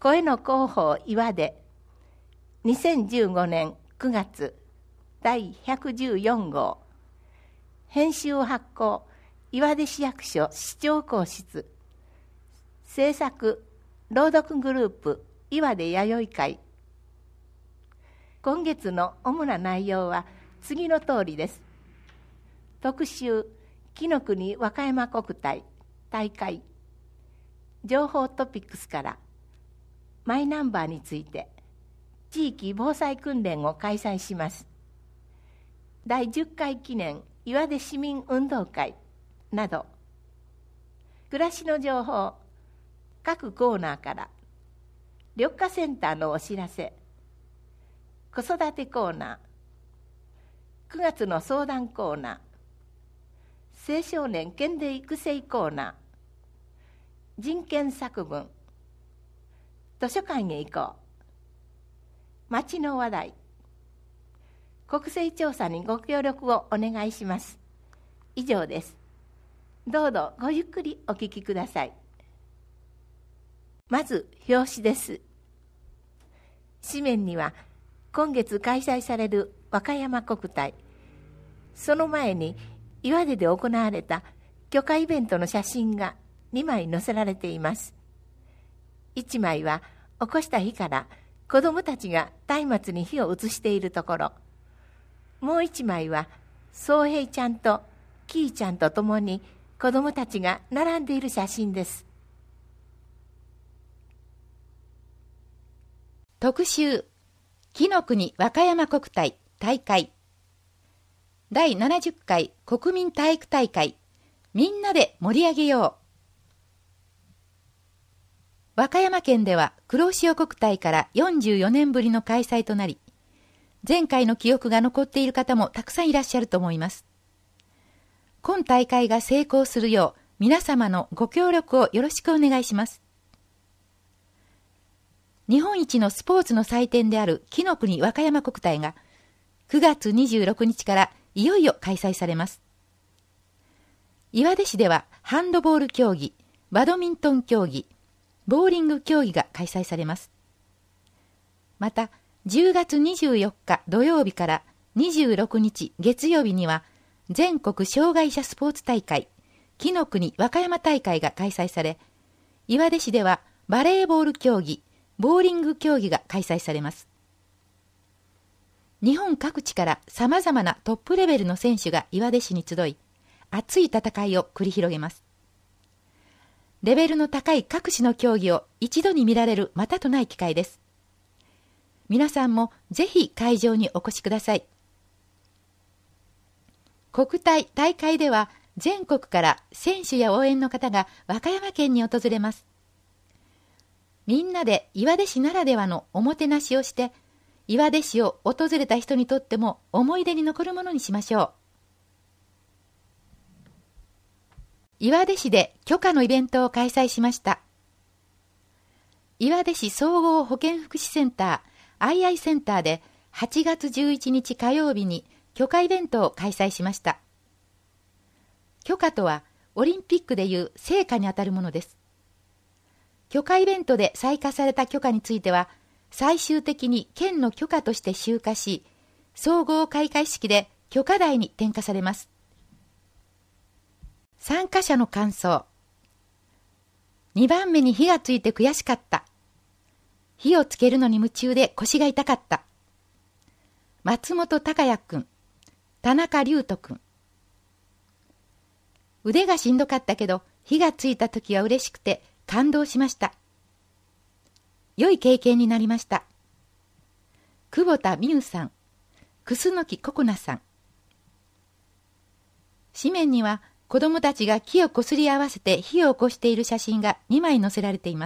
声の広報岩出2015年9月第114号編集発行岩出市役所市長公室制作朗読グループ岩出弥生会。今月の主な内容は次の通りです。特集紀の国和歌山国体大会情報トピックスからマイナンバーについて地域防災訓練を開催します。第10回記念岩出市民運動会など暮らしの情報各コーナーから緑化センターのお知らせ、子育てコーナー、9月の相談コーナー、青少年県で育成コーナー、人権作文、図書館へ行こう、町の話題、国勢調査にご協力をお願いします。以上です。どうぞごゆっくりお聞きください。まず表紙です。紙面には今月開催される和歌山国体、その前に岩出で行われた許可イベントの写真が2枚載せられています。1枚は起こした日から子どもたちが松明に火を移しているところ、もう1枚は宗平ちゃんとキーちゃんとともに子どもたちが並んでいる写真です。 特集紀の国和歌山国体大会第70回国民体育大会、みんなで盛り上げよう。和歌山県では黒潮国体から44年ぶりの開催となり、前回の記憶が残っている方もたくさんいらっしゃると思います。今大会が成功するよう皆様のご協力をよろしくお願いします。日本一のスポーツの祭典である紀の国和歌山国体が9月26日からいよいよ開催されます。岩出市ではハンドボール競技、バドミントン競技、ボーリング競技が開催されます。また10月24日土曜日から26日月曜日には全国障害者スポーツ大会紀の国和歌山大会が開催され、岩出市ではバレーボール競技、ボーリング競技が開催されます。日本各地からさまざまなトップレベルの選手が岩出市に集い、熱い戦いを繰り広げます。レベルの高い各種の競技を一度に見られるまたとない機会です。皆さんもぜひ会場にお越しください。国体大会では全国から選手や応援の方が和歌山県に訪れます。みんなで岩出市ならではのおもてなしをして、岩出市を訪れた人にとっても思い出に残るものにしましょう。岩出市で許可のイベントを開催しました。岩出市総合保健福祉センター II センターで8月11日火曜日に許可イベントを開催しました。許可とはオリンピックでいう聖火にあたるものです。許可イベントで採火された許可については、最終的に県の許可として集荷し、総合開会式で許可台に点火されます。参加者の感想。2番目に火がついて悔しかった。火をつけるのに夢中で腰が痛かった。松本孝也くん、田中隆斗くん。腕がしんどかったけど、火がついた時は嬉しくて、感動しました。良い経験になりました。久保田美優さん、楠木ココナさん。紙面には子どもたちが木をこすり合わせて火を起こしている写真が2枚載せられています。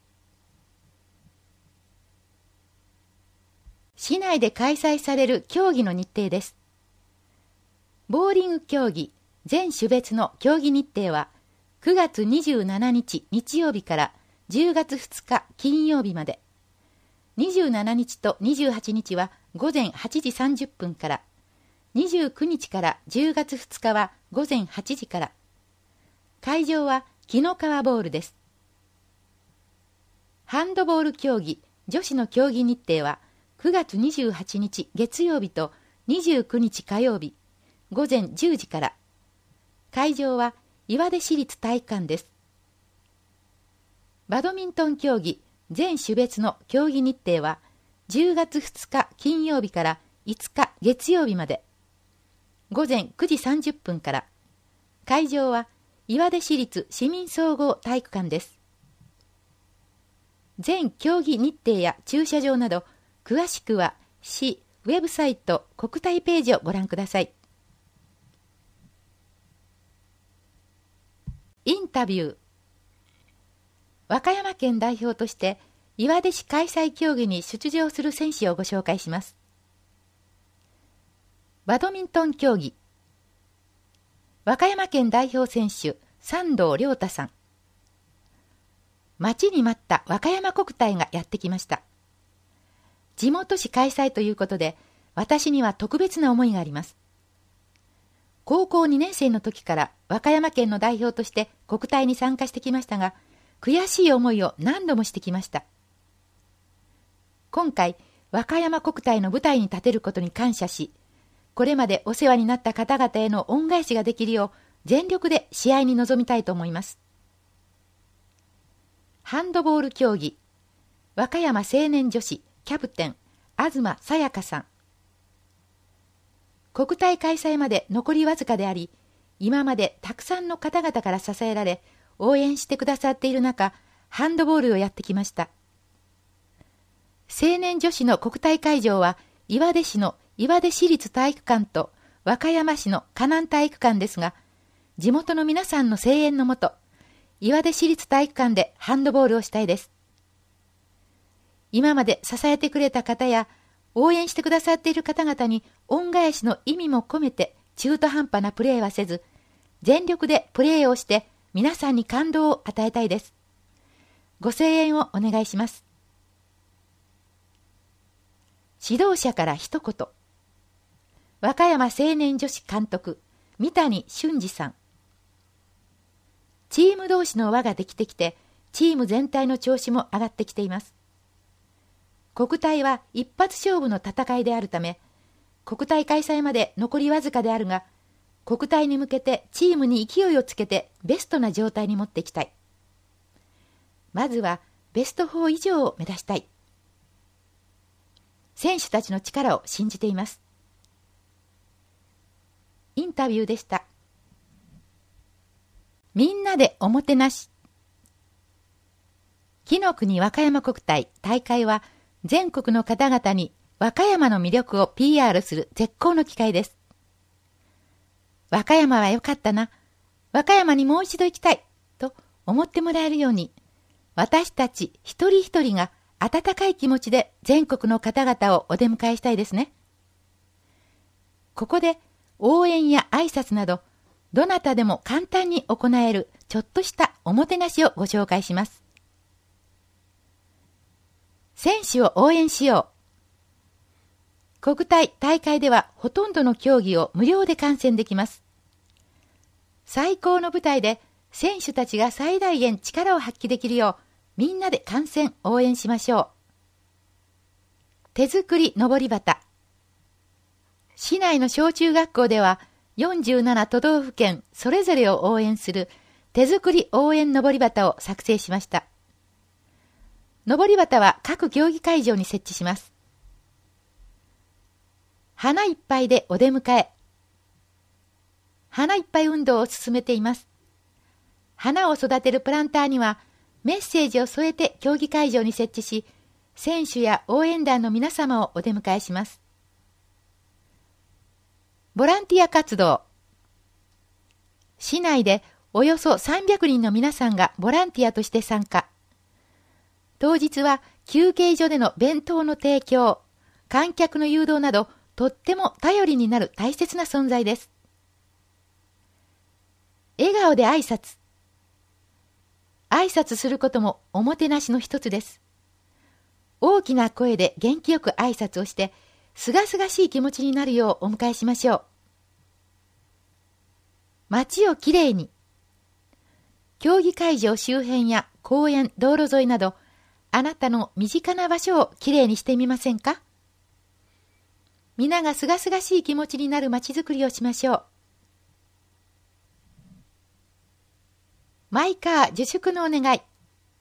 市内で開催される競技の日程です。ボーリング競技全種別の競技日程は9月27日日曜日から10月2日金曜日まで。27日と28日は午前8時30分から、29日から10月2日は午前8時から。会場は紀の川ボールです。 ハンドボール競技女子の競技日程は9月28日月曜日と29日火曜日午前10時から。会場は岩出市立体育館です。バドミントン競技全種別の競技日程は10月2日金曜日から5日月曜日まで。午前9時30分から。会場は岩出市立市民総合体育館です。全競技日程や駐車場など詳しくは市ウェブサイト国体ページをご覧ください。インタビュー。和歌山県代表として岩出市開催競技に出場する選手をご紹介します。バドミントン競技。和歌山県代表選手山道亮太さん。待ちに待った和歌山国体がやってきました。地元市開催ということで私には特別な思いがあります。高校2年生の時から和歌山県の代表として国体に参加してきましたが、悔しい思いを何度もしてきました。今回和歌山国体の舞台に立てることに感謝し、これまでお世話になった方々への恩返しができるよう全力で試合に臨みたいと思います。ハンドボール競技和歌山青年女子キャプテン東さやかさん。国体開催まで残りわずかであり、今までたくさんの方々から支えられ応援してくださっている中、ハンドボールをやってきました。青年女子の国体会場は岩出市の岩出市立体育館と和歌山市の河南体育館ですが、地元の皆さんの声援のもと、岩出市立体育館でハンドボールをしたいです。今まで支えてくれた方や応援してくださっている方々に恩返しの意味も込めて中途半端なプレーはせず、全力でプレーをして皆さんに感動を与えたいです。ご声援をお願いします。指導者から一言。和歌山青年女子監督、三谷俊二さん。チーム同士の輪ができてきて、チーム全体の調子も上がってきています。国体は一発勝負の戦いであるため、国体開催まで残りわずかであるが、国体に向けてチームに勢いをつけてベストな状態に持っていきたい。まずはベスト4以上を目指したい。選手たちの力を信じています。インタビューでした。みんなでおもてなし。紀の国和歌山国体大会は全国の方々に和歌山の魅力を PR する絶好の機会です。和歌山は良かったな、和歌山にもう一度行きたいと思ってもらえるように、私たち一人一人が温かい気持ちで全国の方々をお出迎えしたいですね。ここで応援や挨拶など、どなたでも簡単に行えるちょっとしたおもてなしをご紹介します。選手を応援しよう。国体大会ではほとんどの競技を無料で観戦できます。最高の舞台で選手たちが最大限力を発揮できるよう、みんなで観戦応援しましょう。手作りのぼり旗。市内の小中学校では47都道府県それぞれを応援する手作り応援のぼり旗を作成しました。のぼり旗は各競技会場に設置します。花いっぱいでお出迎え。花いっぱい運動を進めています。花を育てるプランターにはメッセージを添えて競技会場に設置し、選手や応援団の皆様をお出迎えします。ボランティア活動。市内でおよそ300人の皆さんがボランティアとして参加。当日は休憩所での弁当の提供、観客の誘導など、とっても頼りになる大切な存在です。笑顔で挨拶。挨拶することもおもてなしの一つです。大きな声で元気よく挨拶をして、すがすがしい気持ちになるようお迎えしましょう。街をきれいに。競技会場周辺や公園、道路沿いなど、 あなたの身近な場所をきれいにしてみませんか？皆がすがすがしい気持ちになるまちづくりをしましょう。マイカー自粛のお願い。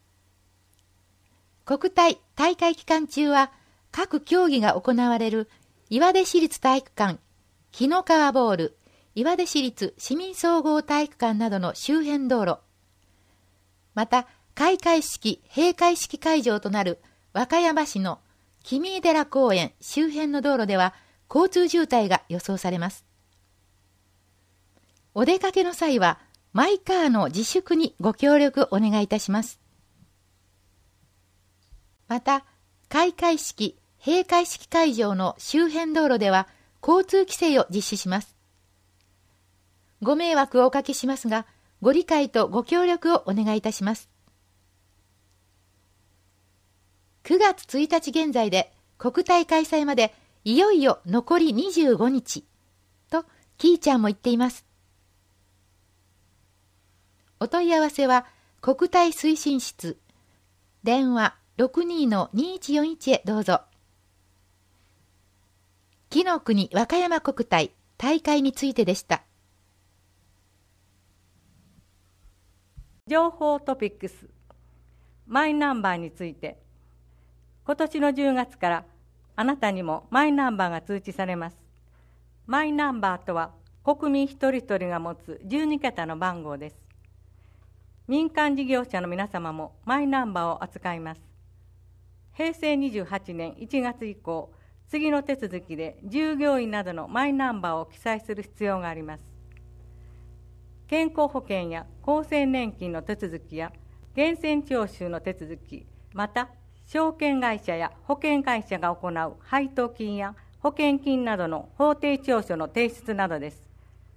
国体大会期間中は各競技が行われる岩出市立体育館、紀の川ボール、岩出市立市民総合体育館などの周辺道路、また開会式・閉会式会場となる和歌山市の君井寺公園周辺の道路では交通渋滞が予想されます。お出かけの際はマイカーの自粛にご協力お願いいたします。また開会式・閉会式会場の周辺道路では交通規制を実施します。ご迷惑をおかけしますが、ご理解とご協力をお願いいたします。9月1日現在で国体開催までいよいよ残り25日とキーちゃんも言っています。お問い合わせは国体推進室電話 62-2141 へどうぞ。紀の国和歌山国体大会についてでした。 情報トピックスマイナンバーについて、今年の10月からあなたにもマイナンバーが通知されます。マイナンバーとは国民一人一人が持つ12桁の番号です。民間事業者の皆様もマイナンバーを扱います。平成28年1月以降、次の手続きで従業員などのマイナンバーを記載する必要があります。健康保険や厚生年金の手続きや源泉徴収の手続き、また証券会社や保険会社が行う配当金や保険金などの法定調書の提出などです。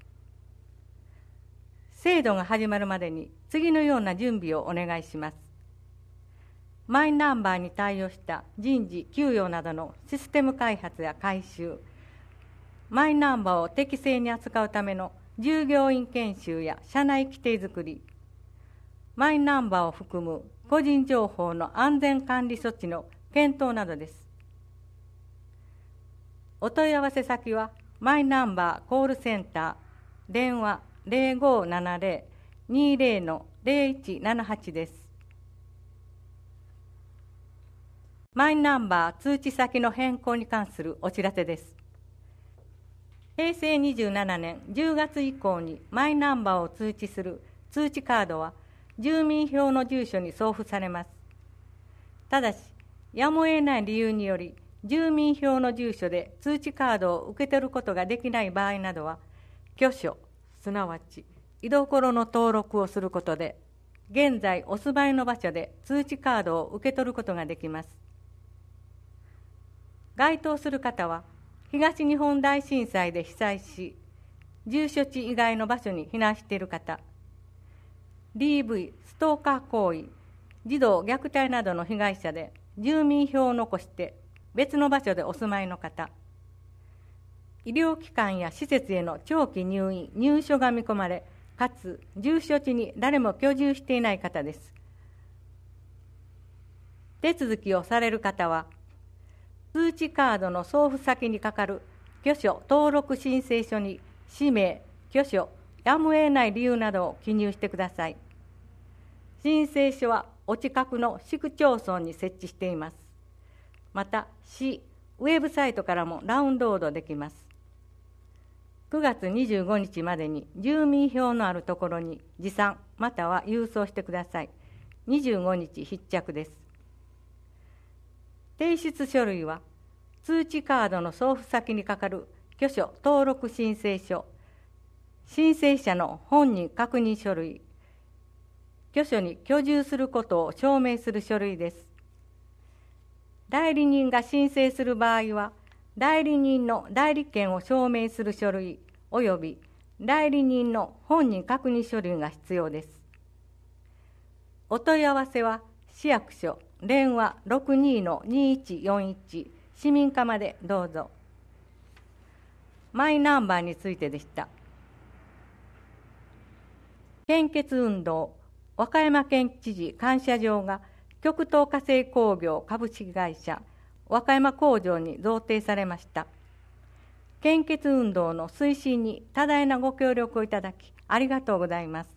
制度が始まるまでに次のような準備をお願いします。マイナンバーに対応した人事・給与などのシステム開発や改修、マイナンバーを適正に扱うための従業員研修や社内規定づくり、マイナンバーを含む個人情報の安全管理措置の検討などです。お問い合わせ先はマイナンバーコールセンター電話 0570-20-0178 です。マイナンバー通知先の変更に関するお知らせです。平成27年10月以降にマイナンバーを通知する通知カードは住民票の住所に送付されます。ただし、やむを得ない理由により住民票の住所で通知カードを受け取ることができない場合などは、居所、すなわち居所の登録をすることで、現在お住まいの場所で通知カードを受け取ることができます。該当する方は、東日本大震災で被災し、住所地以外の場所に避難している方、DV、ストーカー行為、児童虐待などの被害者で住民票を残して別の場所でお住まいの方、医療機関や施設への長期入院・入所が見込まれ、かつ住所地に誰も居住していない方です。手続きをされる方は、通知カードの送付先にかかる居所登録申請書に氏名、居所、やむを得ない理由などを記入してください。申請書はお近くの市区町村に設置しています。また、市ウェブサイトからもダウンロードできます。9月25日までに住民票のあるところに持参または郵送してください。25日必着です。提出書類は、通知カードの送付先にかかる居所登録申請書、申請者の本人確認書類、居所に居住することを証明する書類です。代理人が申請する場合は、代理人の代理権を証明する書類および代理人の本人確認書類が必要です。お問い合わせは、市役所電話 62-2141 市民課までどうぞ。マイナンバーについてでした。献血運動和歌山県知事感謝状が極東化成工業株式会社和歌山工場に贈呈されました。献血運動の推進に多大なご協力をいただきありがとうございます。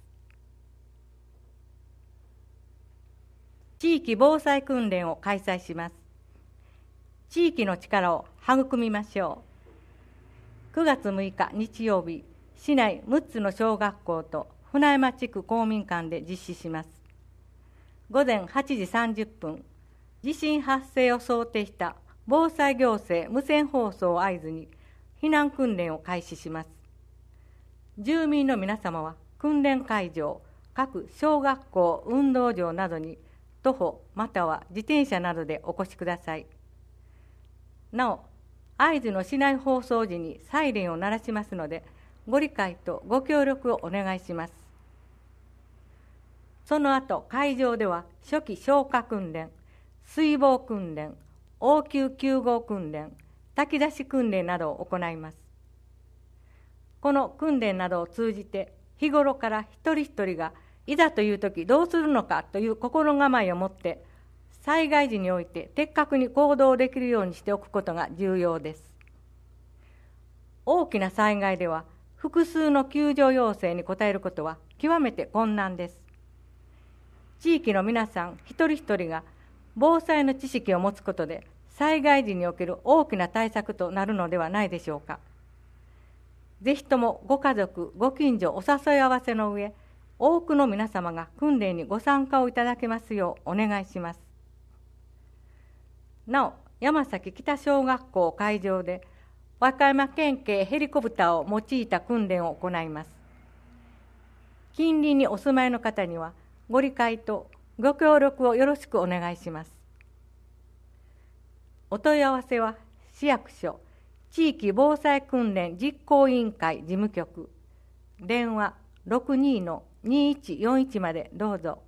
地域防災訓練を開催します。地域の力を育みましょう。9月6日日曜日、市内6つの小学校と船山地区公民館で実施します。午前8時30分、地震発生を想定した防災行政無線放送を合図に避難訓練を開始します。住民の皆様は訓練会場、各小学校運動場などに徒歩または自転車などでお越しください。なお、合図の市内放送時にサイレンを鳴らしますので、ご理解とご協力をお願いします。その後、会場では初期消火訓練、水防訓練、応急救護訓練、炊き出し訓練などを行います。この訓練などを通じて、日頃から一人一人がいざというときどうするのかという心構えを持って、災害時において的確に行動できるようにしておくことが重要です。大きな災害では、複数の救助要請に応えることは極めて困難です。地域の皆さん一人一人が防災の知識を持つことで災害時における大きな対策となるのではないでしょうか。ぜひともご家族、ご近所お誘い合わせの上、多くの皆様が訓練にご参加をいただけますようお願いします。なお、山崎北小学校会場で和歌山県警ヘリコプターを用いた訓練を行います。近隣にお住まいの方にはご理解とご協力をよろしくお願いします。お問い合わせは市役所地域防災訓練実行委員会事務局電話 62-2141 までどうぞ。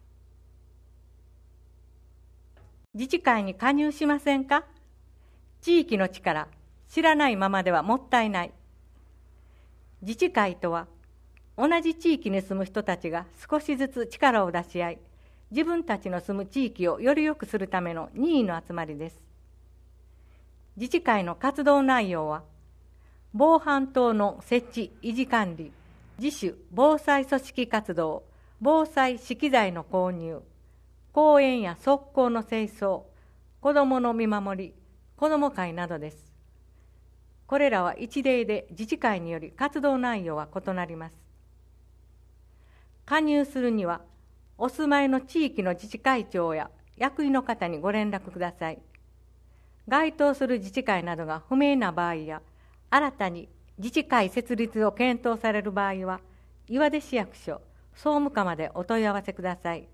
自治会に加入しませんか？地域の力、知らないままではもったいない。自治会とは、同じ地域に住む人たちが少しずつ力を出し合い、自分たちの住む地域をより良くするための任意の集まりです。自治会の活動内容は、防犯灯の設置・維持管理、自主防災組織活動、防災資機材の購入、公園や側溝の清掃、子どもの見守り、子ども会などです。これらは一例で自治会により活動内容は異なります。加入するには、お住まいの地域の自治会長や役員の方にご連絡ください。該当する自治会などが不明な場合や、新たに自治会設立を検討される場合は、岩出市役所、総務課までお問い合わせください。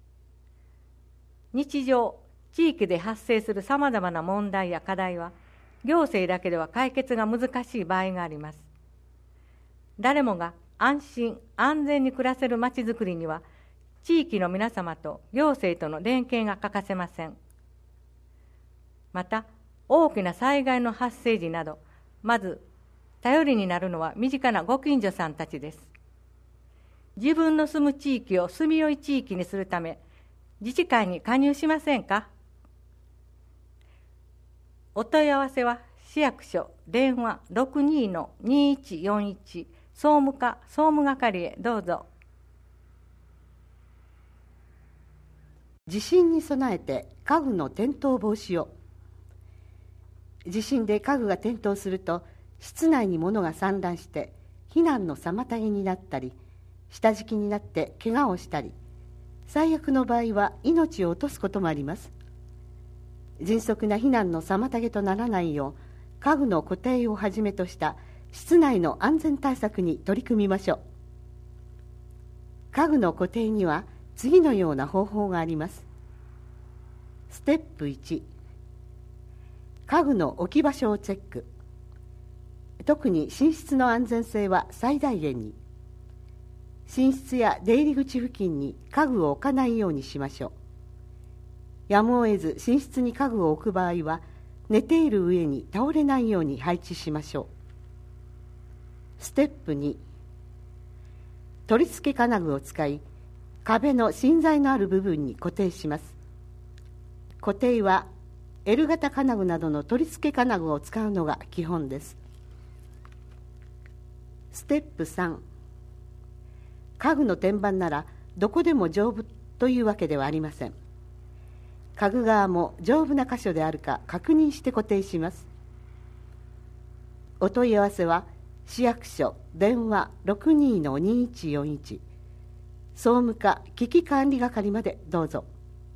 日常、地域で発生するさまざまな問題や課題は、行政だけでは解決が難しい場合があります。誰もが安心・安全に暮らせるまちづくりには、地域の皆様と行政との連携が欠かせません。また、大きな災害の発生時など、まず頼りになるのは身近なご近所さんたちです。自分の住む地域を住みよい地域にするため、自治会に加入しませんか？お問い合わせは市役所電話 62-2141 総務課総務係へどうぞ。 地震に備えて家具の転倒防止を。地震で家具が転倒すると室内に物が散乱して避難の妨げになったり、下敷きになって怪我をしたり、最悪の場合は命を落とすこともあります。迅速な避難の妨げとならないよう、家具の固定をはじめとした室内の安全対策に取り組みましょう。家具の固定には次のような方法があります。ステップ1、家具の置き場所をチェック。特に寝室の安全性は最大限に。寝室や出入り口付近に家具を置かないようにしましょう。やむを得ず寝室に家具を置く場合は、寝ている上に倒れないように配置しましょう。ステップ2、取り付け金具を使い、壁の芯材のある部分に固定します。 固定は L 型金具などの取り付け金具を使うのが基本です。ステップ3、家具の天板ならどこでも丈夫というわけではありません。家具側も丈夫な箇所であるか確認して固定します。お問い合わせは市役所電話 62-2141 総務課危機管理係までどうぞ。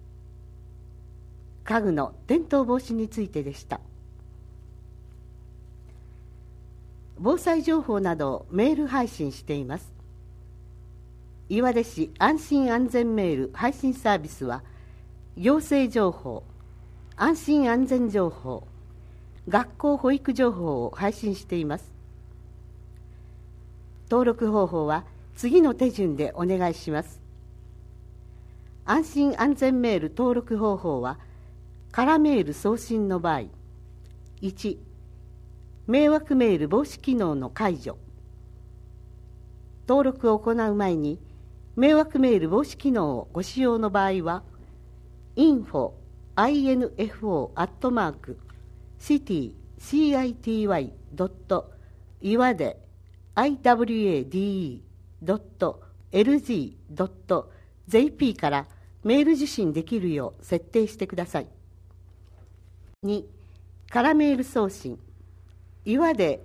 家具の転倒防止についてでした。防災情報などをメール配信しています。岩出市安心安全メール配信サービスは、行政情報、安心安全情報、学校保育情報を配信しています。登録方法は次の手順でお願いします。安心安全メール登録方法は、空メール送信の場合、1、迷惑メール防止機能の解除。登録を行う前に、迷惑メール防止機能をご使用の場合は、info@iwade.lg.jp からメール受信できるよう設定してください。2、空メール送信。岩出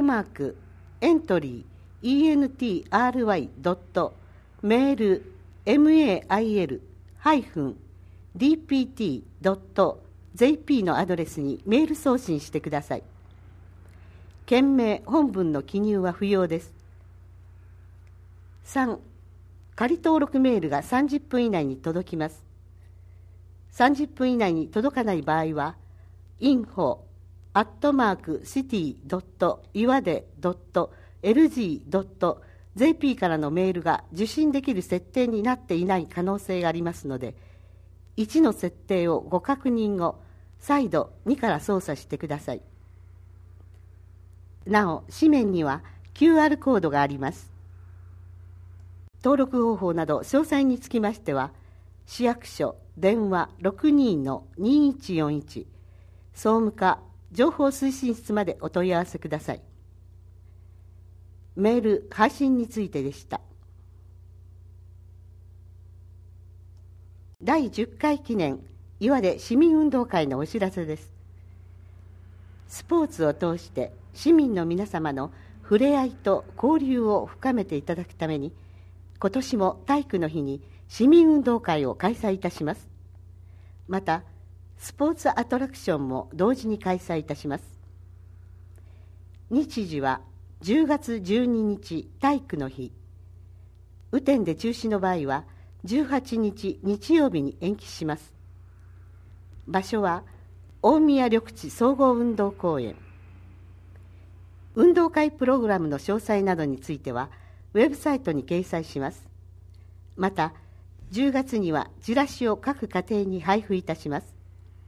@entry.entry.mail-dpt.jp のアドレスにメール送信してください。件名本文の記入は不要です。3、仮登録メールが30分以内に届きます。30分以内に届かない場合は、info@city.iwade.lg.jp からのメールが受信できる設定になっていない可能性がありますので、1の設定をご確認後、再度2から操作してください。なお、紙面には QR コードがあります。登録方法など詳細につきましては、市役所電話 62-2141 総務課情報推進室までお問い合わせください。メール配信についてでした。第10回記念岩出市民運動会のお知らせです。スポーツを通して市民の皆様の触れ合いと交流を深めていただくために、今年も体育の日に市民運動会を開催いたします。また、スポーツアトラクションも同時に開催いたします。日時は10月12日体育の日。雨天で中止の場合は18日日曜日に延期します。場所は大宮緑地総合運動公園。運動会プログラムの詳細などについてはウェブサイトに掲載します。また、10月にはチラシを各家庭に配布いたします。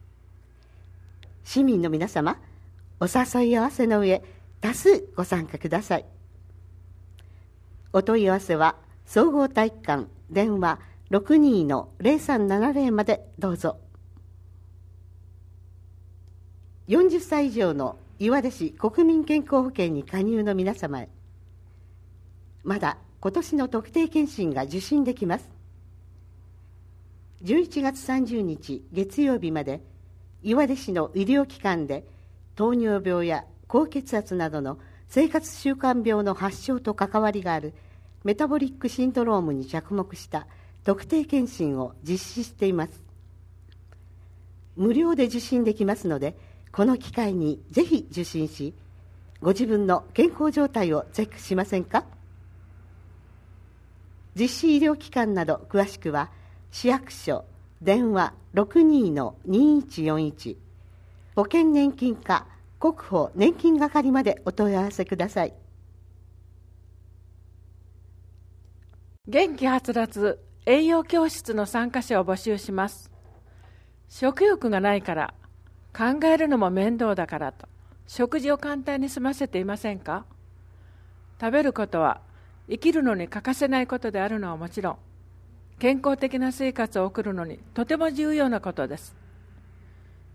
市民の皆様、お誘い合わせの上、多数ご参加ください。お問い合わせは総合体育館電話 62-0370 までどうぞ。40歳以上の岩出市国民健康保険に加入の皆様へ、まだ今年の特定健診が受診できます。11月30日月曜日まで、岩出市の医療機関で糖尿病や高血圧などの生活習慣病の発症と関わりがあるメタボリックシンドロームに着目した特定健診を実施しています。無料で受診できますので、この機会にぜひ受診し、ご自分の健康状態をチェックしませんか。実施医療機関など詳しくは市役所電話 62-2141 保険年金課国保年金係までお問い合わせください。 元気はつらつ栄養教室の参加者を募集します。食欲がないから、考えるのも面倒だからと食事を簡単に済ませていませんか。食べることは生きるのに欠かせないことであるのはもちろん、健康的な生活を送るのにとても重要なことです。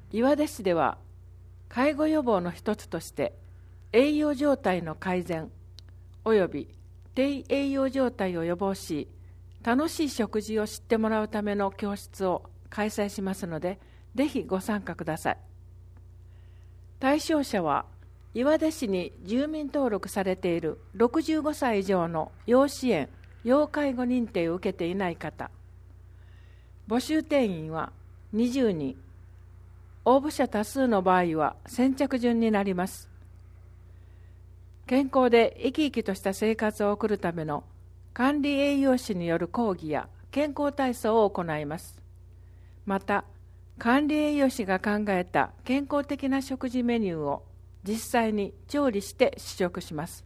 岩出市では介護予防の一つとして栄養状態の改善および低栄養状態を予防し、楽しい食事を知ってもらうための教室を開催しますので、ぜひご参加ください。対象者は岩出市に住民登録されている65歳以上の要支援・要介護認定を受けていない方、募集定員は20人、応募者多数の場合は先着順になります。健康で生き生きとした生活を送るための管理栄養士による講義や健康体操を行います。また、管理栄養士が考えた健康的な食事メニューを実際に調理して試食します。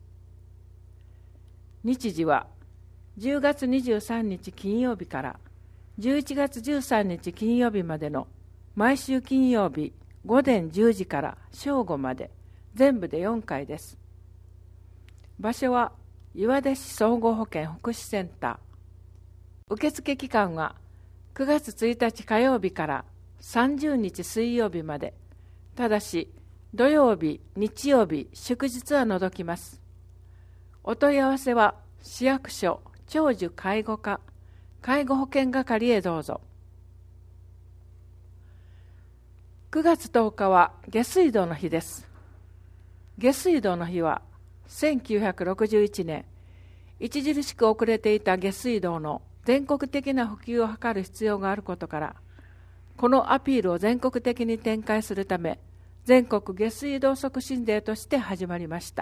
日時は10月23日金曜日から11月13日金曜日までの毎週金曜日午前10時から正午まで、全部で4回です。場所は岩出市総合保健福祉センター。受付期間は9月1日火曜日から30日水曜日まで。ただし土曜日、日曜日、祝日は除きます。お問い合わせは市役所長寿介護課介護保険係へどうぞ。9月10日は下水道の日です。下水道の日は1961年、著しく遅れていた下水道の全国的な普及を図る必要があることから、このアピールを全国的に展開するため、全国下水道促進デーとして始まりました。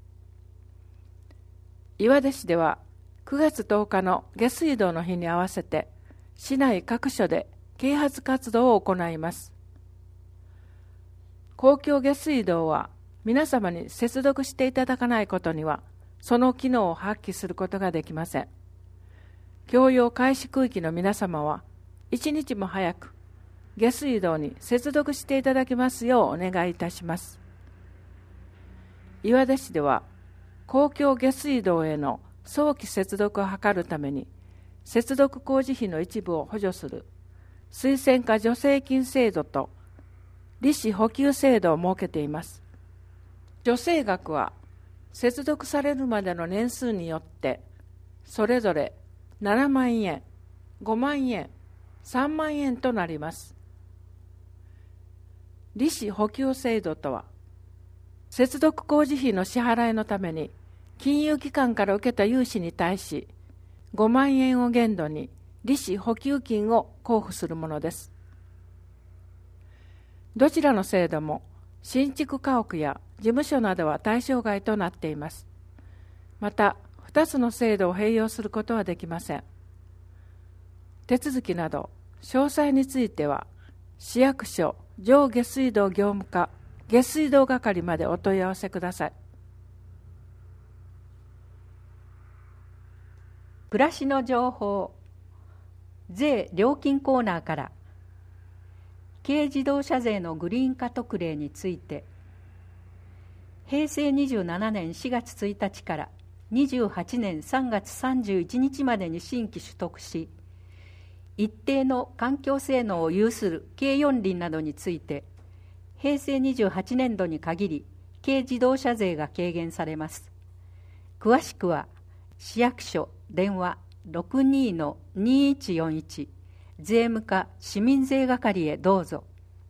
岩出市では9月10日の下水道の日に合わせて、市内各所で啓発活動を行います。公共下水道は皆様に接続していただかないことには、その機能を発揮することができません。共用開始区域の皆様は、一日も早く下水道に接続していただきますようお願いいたします。岩出市では、公共下水道への早期接続を図るために、接続工事費の一部を補助する推薦化助成金制度と利子補給制度を設けています。助成額は接続されるまでの年数によってそれぞれ7万円、5万円、3万円となります。利子補給制度とは、接続工事費の支払いのために金融機関から受けた融資に対し5万円を限度に利子補給金を交付するものです。どちらの制度も新築家屋や事務所などは対象外となっています。また、2つの制度を併用することはできません。手続きなど詳細については、市役所上下水道業務課下水道係までお問い合わせください。 暮らしの情報、税料金コーナーから、軽自動車税のグリーン化特例について、平成27年4月1日から28年3月31日までに新規取得し、一定の環境性能を有する軽四輪などについて、平成28年度に限り軽自動車税が軽減されます。詳しくは市役所電話 62-2141 税務課市民税係へどうぞ。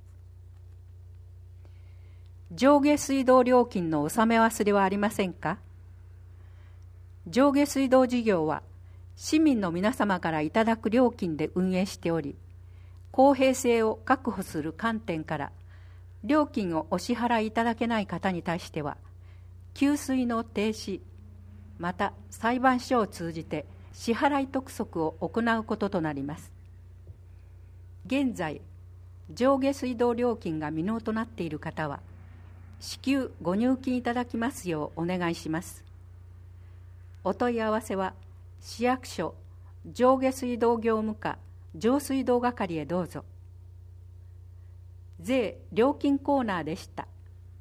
上下水道料金の納め忘れはありませんか？上下水道事業は市民の皆様からいただく料金で運営しており、公平性を確保する観点から料金をお支払いいただけない方に対しては、給水の停止また裁判所を通じて支払い督促を行うこととなります。現在上下水道料金が未納となっている方は、至急ご入金いただきますようお願いします。お問い合わせは市役所上下水道業務課上水道係へどうぞ。税料金コーナーでした。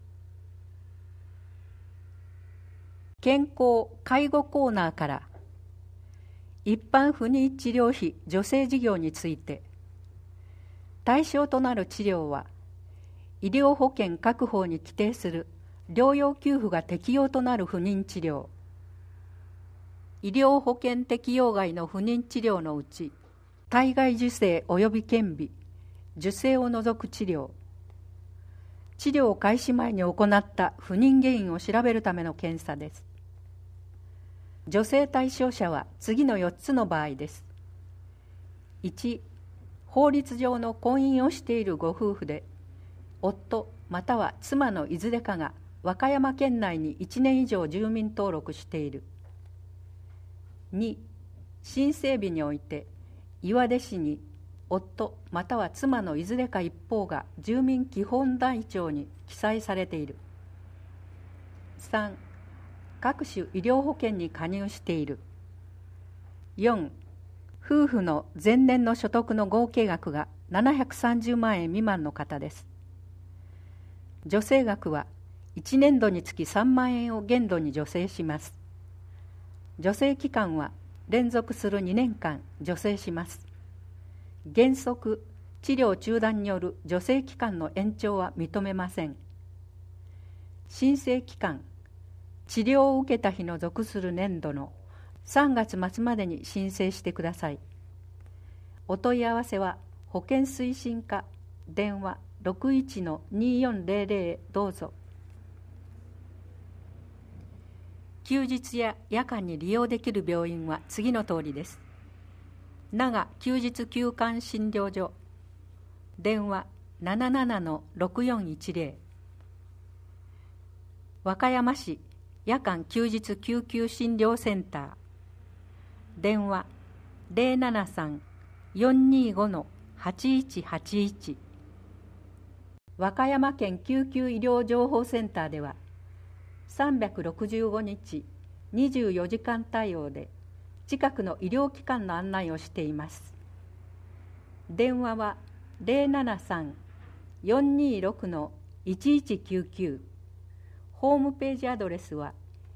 健康・介護コーナーから、一般不妊治療費助成事業について、対象となる治療は医療保険各法に規定する療養給付が適用となる不妊治療、医療保険適用外の不妊治療のうち、体外受精及び顕微、受精を除く治療、治療開始前に行った不妊原因を調べるための検査です。助成対象者は次の4つの場合です。1、法律上の婚姻をしているご夫婦で、夫または妻のいずれかが和歌山県内に1年以上住民登録している。2、申請日において岩出市に夫または妻のいずれか一方が住民基本台帳に記載されている。3、各種医療保険に加入している。4、夫婦の前年の所得の合計額が730万円未満の方です。助成額は1年度につき3万円を限度に助成します。助成期間は連続する2年間助成します。原則、治療中断による助成期間の延長は認めません。申請期間、治療を受けた日の属する年度の3月末までに申請してください。お問い合わせは保健推進課電話 61-2400 へどうぞ。休日や夜間に利用できる病院は次の通りです。長休日休館診療所電話 77-6410、 和歌山市夜間休日救急診療センター電話 073-425-8181、 和歌山県救急医療情報センターでは365日24時間対応で近くの医療機関の案内をしています。電話は 073-426-1199、 ホームページアドレスは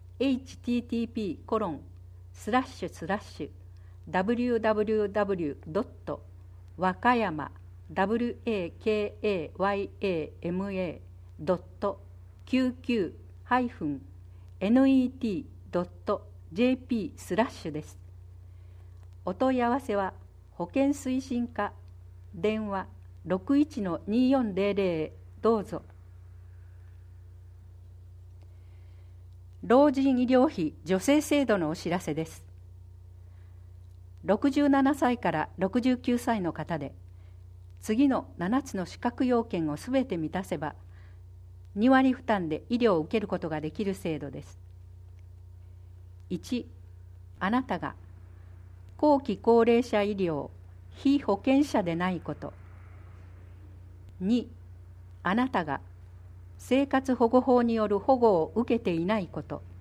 http://www. 和歌山 wakayama.99-net.jp/ です。お問い合わせは保健推進課電話 61-2400 へどうぞ。老人医療費助成制度のお知らせです。67歳から69歳の方で次の7つの資格要件をすべて満たせば2割負担で医療を受けることができる制度です。1、あなたが後期高齢者医療被保険者でないこと。2、あなたが生活保護法による保護を受けていないこと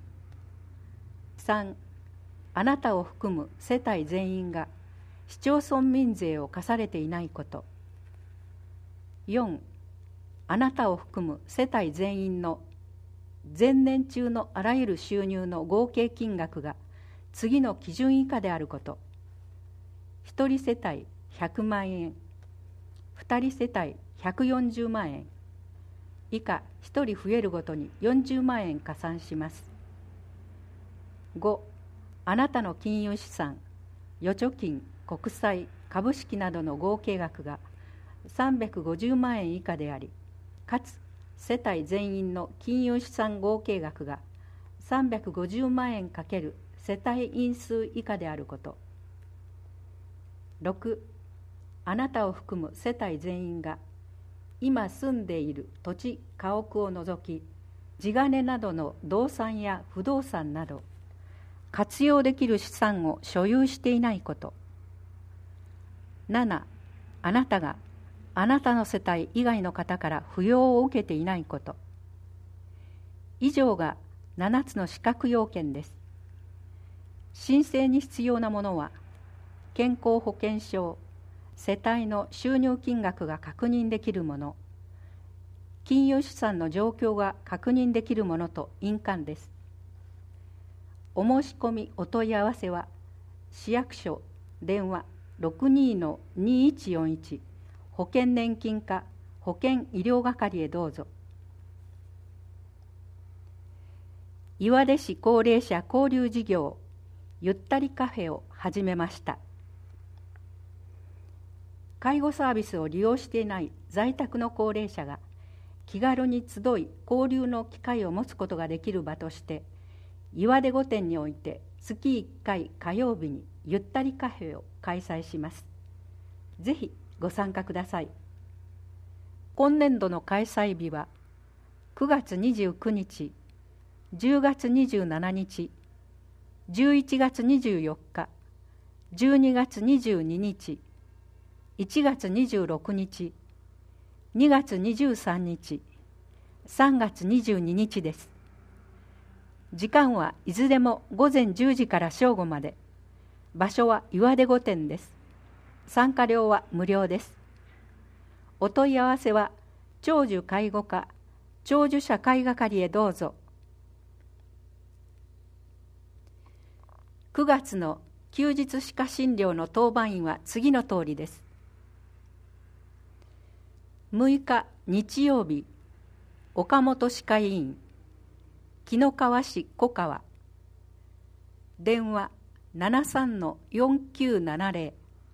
。3、あなたを含む世帯全員が市町村民税を課されていないこと。4、あなたを含む世帯全員の前年中のあらゆる収入の合計金額が次の基準以下であること。1人世帯100万円、2人世帯140万円以下1人増えるごとに40万円加算します。5、あなたの金融資産、預貯金、国債、株式などの合計額が350万円以下であり、かつ世帯全員の金融資産合計額が350万円×世帯員数以下であること。6、あなたを含む世帯全員が今住んでいる土地・家屋を除き地金などの動産や不動産など活用できる資産を所有していないこと。7、あなたがあなたの世帯以外の方から扶養を受けていないこと。以上が7つの資格要件です。申請に必要なものは健康保険証、世帯の収入金額が確認できるもの、金融資産の状況が確認できるものと印鑑です。お申し込みお問い合わせは市役所電話 62-2141 保険年金課保健医療係へどうぞ。岩出市高齢者交流事業ゆったりカフェを始めました。介護サービスを利用していない在宅の高齢者が気軽に集い交流の機会を持つことができる場として、岩出御殿において月1回火曜日にゆったりカフェを開催します。ぜひご参加ください。今年度の開催日は9月29日、10月27日、11月24日、12月22日、1月26日、2月23日、3月22日です。時間はいずれも午前10時から正午まで。場所は岩出御殿です。参加料は無料です。お問い合わせは長寿介護課長寿社会係へどうぞ。9月の休日歯科診療の当番員は次の通りです。6日日曜日、岡本歯科医院、紀の川市小川、電話 73-4970。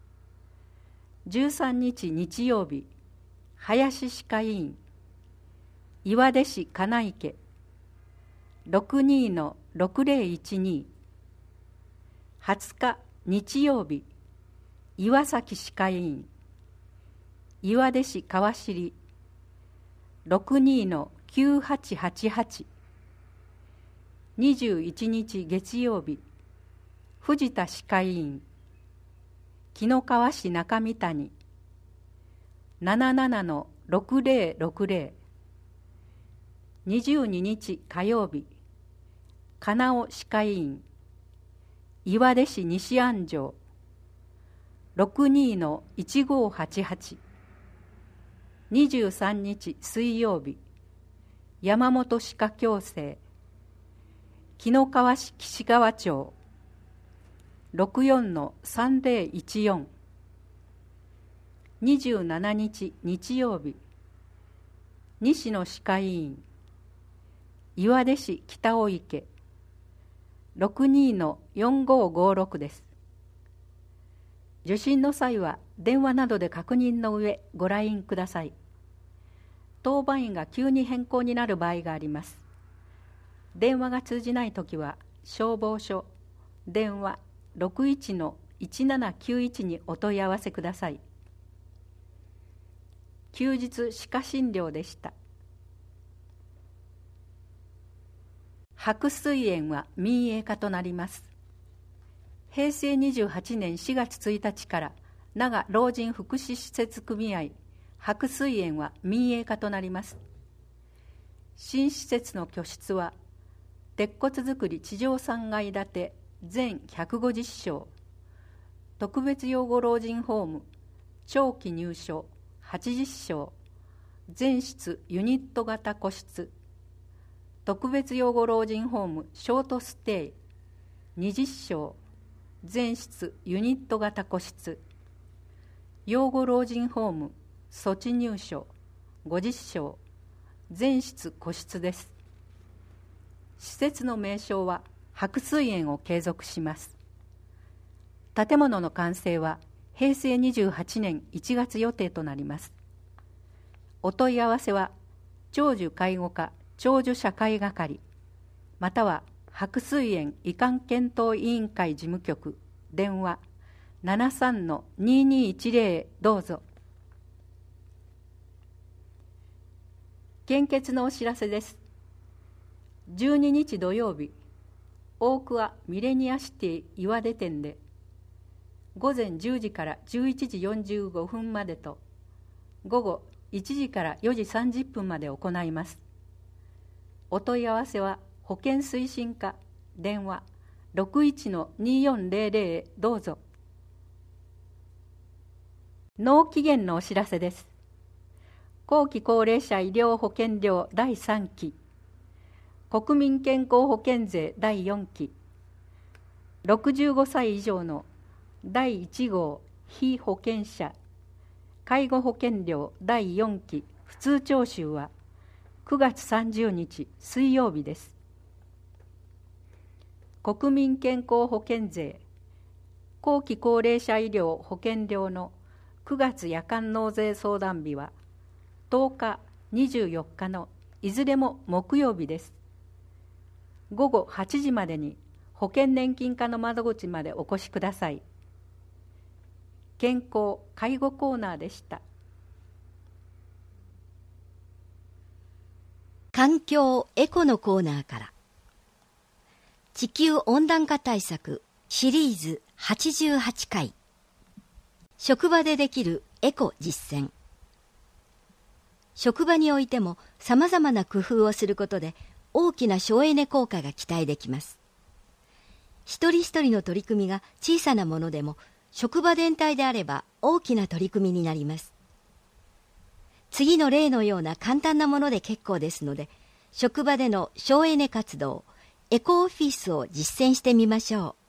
13日日曜日、林歯科医院、岩出市金池、62-6012。20日日曜日、岩崎歯科医院、岩出市川尻、62-9888。21日月曜日、藤田歯科医院、紀の川市中見谷、77-6060。22日火曜日、金尾歯科医院、岩出市西安城、62-1588。23日水曜日、山本歯科矯正、紀の川市岸川町、64-3014。27日日曜日、西野歯科医院、岩出市北尾池、62-4556です。受診の際は電話などで確認の上ご来院ください。当番員が急に変更になる場合があります。電話が通じないときは消防署電話 61-1791 にお問い合わせください。休日歯科診療でした。白水炎は民営化となります。平成28年4月1日から長老人福祉施設組合白水園は民営化となります。新施設の居室は鉄骨造り地上3階建て全150床、特別養護老人ホーム長期入所80床、全室ユニット型個室、特別養護老人ホームショートステイ20床、全室ユニット型個室、養護老人ホーム措置入所50床、全室個室です。施設の名称は白水園を継続します。建物の完成は平成28年1月予定となります。お問い合わせは長寿介護課長寿社会係または白水園移管検討委員会事務局電話 73-2210 どうぞ。献血のお知らせです。12日土曜日、大桑ミレニアシティ岩出店で午前10時から11時45分までと午後1時から4時30分まで行います。お問い合わせは保健推進課電話 61-2400 どうぞ。納期限のお知らせです。後期高齢者医療保険料第3期、国民健康保険税第4期、65歳以上の第1号被保険者介護保険料第4期普通徴収は9月30日水曜日です。国民健康保険税後期高齢者医療保険料の9月夜間納税相談日は10日、24日のいずれも木曜日です。午後8時までに保険年金課の窓口までお越しください。健康・介護コーナーでした。 環境・エコのコーナーから、地球温暖化対策シリーズ88回、職場でできるエコ実践。職場においてもさまざまな工夫をすることで大きな省エネ効果が期待できます。一人一人の取り組みが小さなものでも職場全体であれば大きな取り組みになります。次の例のような簡単なもので結構ですので、職場での省エネ活動、エコオフィスを実践してみましょう。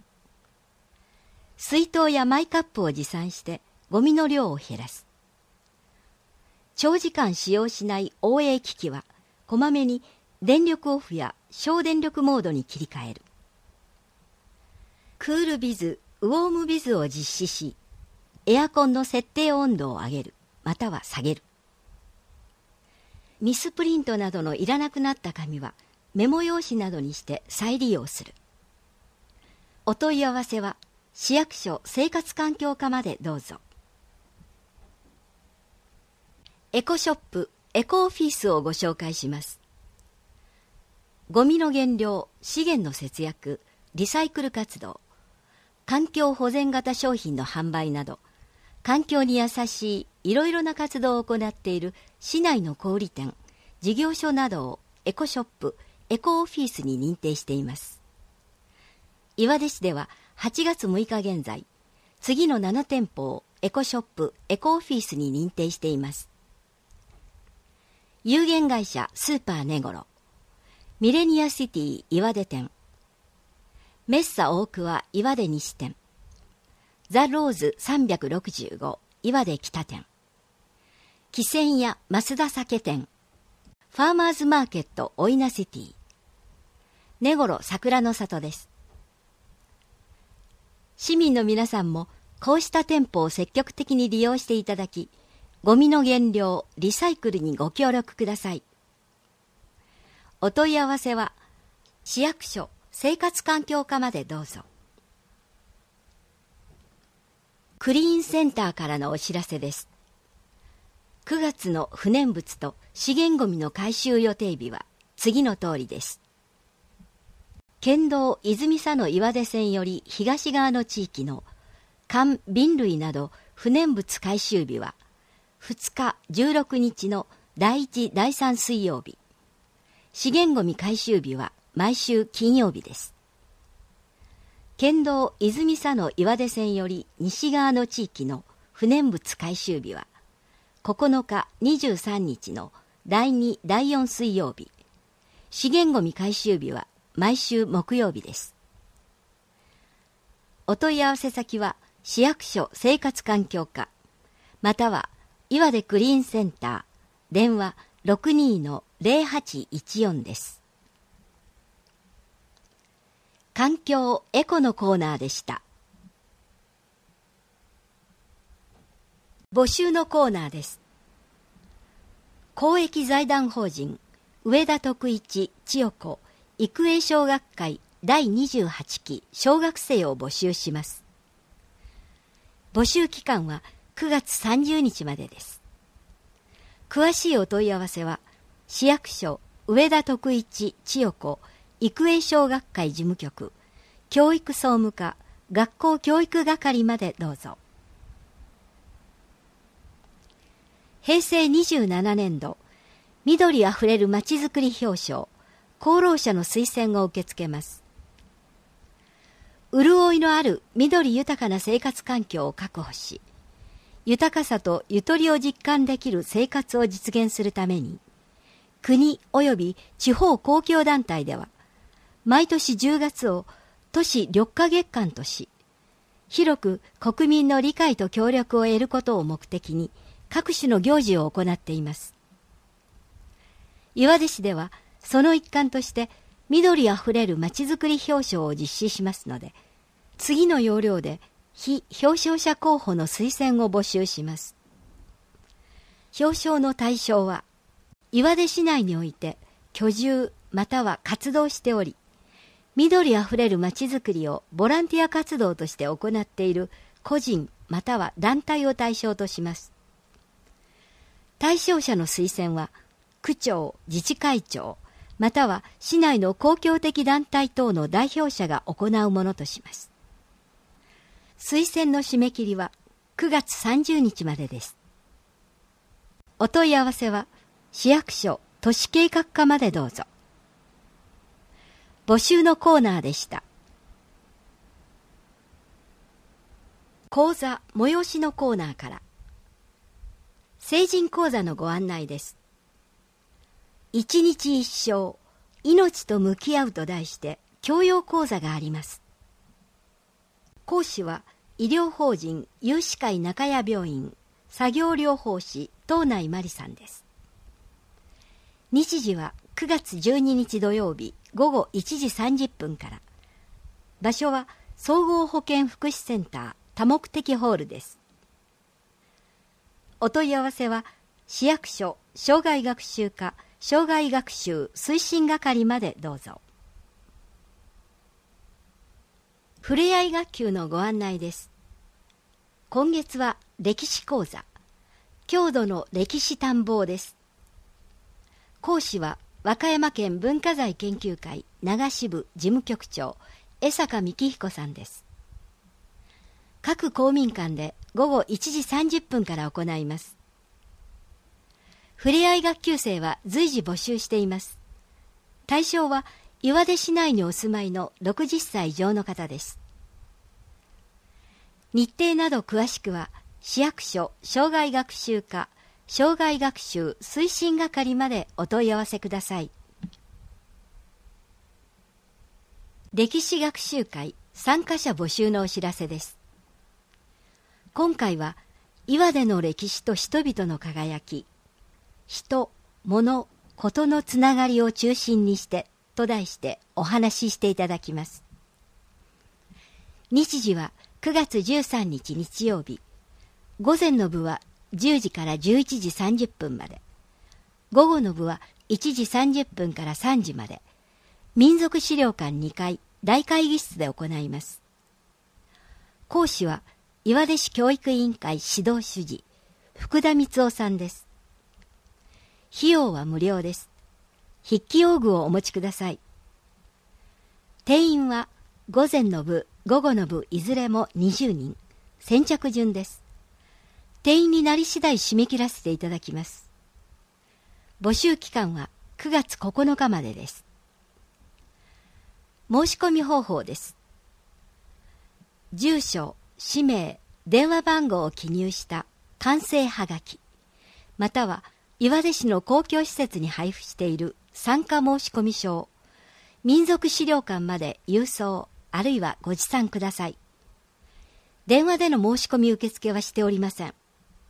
水筒やマイカップを持参してゴミの量を減らす。長時間使用しない OA 機器はこまめに電力オフや省電力モードに切り替える。クールビズ、ウォームビズを実施し、エアコンの設定温度を上げる、または下げる。ミスプリントなどのいらなくなった紙はメモ用紙などにして再利用する。お問い合わせは市役所生活環境課までどうぞ。エコショップ、エコオフィスをご紹介します。ゴミの減量、資源の節約、リサイクル活動、環境保全型商品の販売など、環境に優しいいろいろな活動を行っている市内の小売店、事業所などをエコショップ、エコオフィスに認定しています。岩出市では8月6日現在、次の7店舗をエコショップ、エコオフィスに認定しています。有限会社スーパーネゴロ、ミレニアシティ岩出店、メッサ大桑岩出西店、ザ・ローズ365岩出北店、汽船屋増田酒店、ファーマーズマーケットオイナシティ、根頃桜の里です。市民の皆さんもこうした店舗を積極的に利用していただき、ゴミの減量、リサイクルにご協力ください。お問い合わせは市役所生活環境課までどうぞ。クリーンセンターからのお知らせです。9月の不燃物と資源ゴミの回収予定日は次の通りです。県道泉佐野岩出線より東側の地域の缶・瓶類など不燃物回収日は2日16日の第1、第3水曜日。資源ゴミ回収日は毎週金曜日です。県道泉佐野岩出線より西側の地域の不燃物回収日は9日23日の第2、第4水曜日。資源ゴミ回収日は毎週木曜日です。お問い合わせ先は市役所生活環境課、または岩出クリーンセンター、電話 62-0814 です。環境エコのコーナーでした。募集のコーナーです。公益財団法人上田徳一千代子育英小学会第28期小学生を募集します。募集期間は9月30日までです。詳しいお問い合わせは市役所上田徳一千代子育英小学会事務局教育総務課学校教育係までどうぞ。平成27年度緑あふれるまちづくり表彰功労者の推薦を受け付けます。潤いのある緑豊かな生活環境を確保し、豊かさとゆとりを実感できる生活を実現するために、国及び地方公共団体では、毎年10月を都市緑化月間とし、広く国民の理解と協力を得ることを目的に各種の行事を行っています。岩出市ではその一環として緑あふれるまちづくり表彰を実施しますので、次の要領で非表彰者候補の推薦を募集します。表彰の対象は、岩出市内において居住または活動しており、緑あふれるまちづくりをボランティア活動として行っている個人または団体を対象とします。対象者の推薦は、区長、自治会長、または市内の公共的団体等の代表者が行うものとします。推薦の締め切りは9月30日までです。お問い合わせは市役所都市計画課までどうぞ。募集のコーナーでした。講座催しのコーナーから、成人講座のご案内です。一日一生、命と向き合うと題して教養講座があります。講師は医療法人有志会中谷病院作業療法士東内真理さんです。日時は9月12日土曜日午後1時30分から。場所は総合保健福祉センター多目的ホールです。お問い合わせは市役所障害学習課障害学習推進係までどうぞ。ふれあい学級のご案内です。今月は歴史講座、郷土の歴史探訪です。講師は和歌山県文化財研究会長支部事務局長江坂幹彦さんです。各公民館で午後1時30分から行います。ふれあい学級生は随時募集しています。対象は岩出市内にお住まいの60歳以上の方です。日程など詳しくは市役所障害学習課障害学習推進係までお問い合わせください。歴史学習会参加者募集のお知らせです。今回は岩出の歴史と人々の輝き、人、物、ことのつながりを中心にしてと題してお話ししていただきます。日時は9月13日日曜日。午前の部は10時から11時30分まで。午後の部は1時30分から3時まで。民族資料館2階大会議室で行います。講師は岩出市教育委員会指導主事福田光夫さんです。費用は無料です。筆記用具をお持ちください。定員は午前の部、午後の部いずれも20人。先着順です。定員になり次第締め切らせていただきます。募集期間は9月9日までです。申し込み方法です。住所、氏名、電話番号を記入した完成はがき、または岩出市の公共施設に配布している参加申込書を民族資料館まで郵送あるいはご持参ください。電話での申し込み受付はしておりません。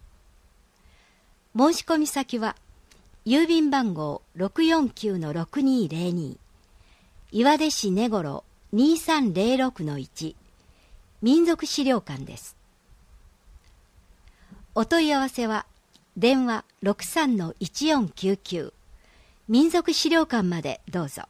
申し込み先は郵便番号 649-6202 岩出市根頃 2306-1 民族資料館です。お問い合わせは電話 63-1499 民族資料館までどうぞ。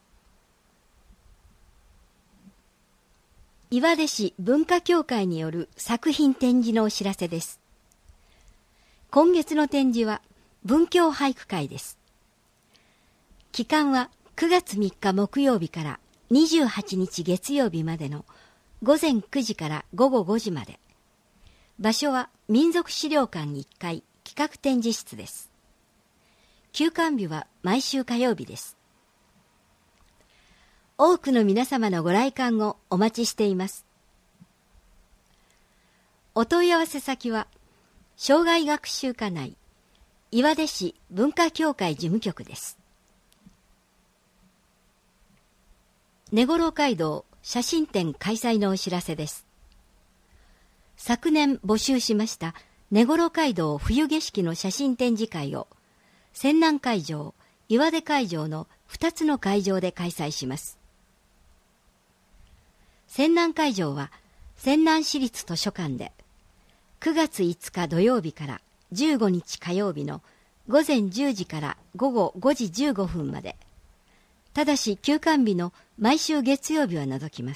岩出市文化協会による作品展示のお知らせです。今月の展示は文教俳句会です。期間は9月3日木曜日から28日月曜日までの午前9時から午後5時まで。場所は民族資料館1階企画展示室です。休館日は毎週火曜日です。多くの皆様のご来館をお待ちしています。お問い合わせ先は障害学習課内岩出市文化協会事務局です。根頃街道写真展開催のお知らせです。昨年募集しました根室街道冬景色の写真展示会を泉南会場、岩出会場の2つの会場で開催します。泉南会場は泉南市立図書館で9月5日土曜日から15日火曜日の午前10時から午後5時15分まで、ただし休館日の毎週月曜日は除きます。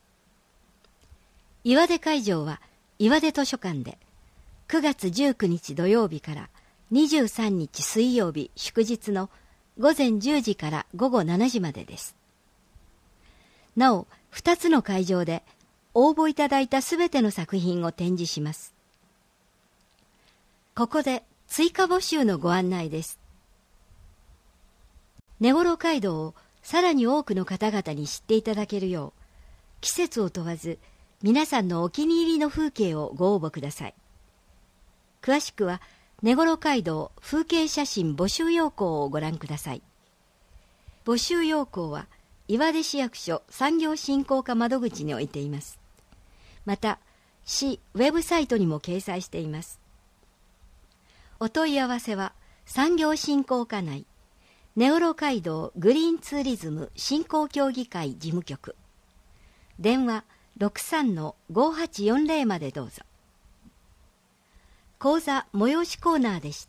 岩出会場は岩出図書館で9月19日土曜日から23日水曜日祝日の午前10時から午後7時までです。なお、2つの会場で応募いただいたすべての作品を展示します。ここで追加募集のご案内です。根室街道をさらに多くの方々に知っていただけるよう、季節を問わず皆さんのお気に入りの風景をご応募ください。詳しくは根室街道風景写真募集要項をご覧ください。募集要項は岩出市役所産業振興課窓口に置いています。また市ウェブサイトにも掲載しています。お問い合わせは産業振興課内根室街道グリーンツーリズム振興協議会事務局、電話 63-5840 までどうぞ。講座催しコーナーでした。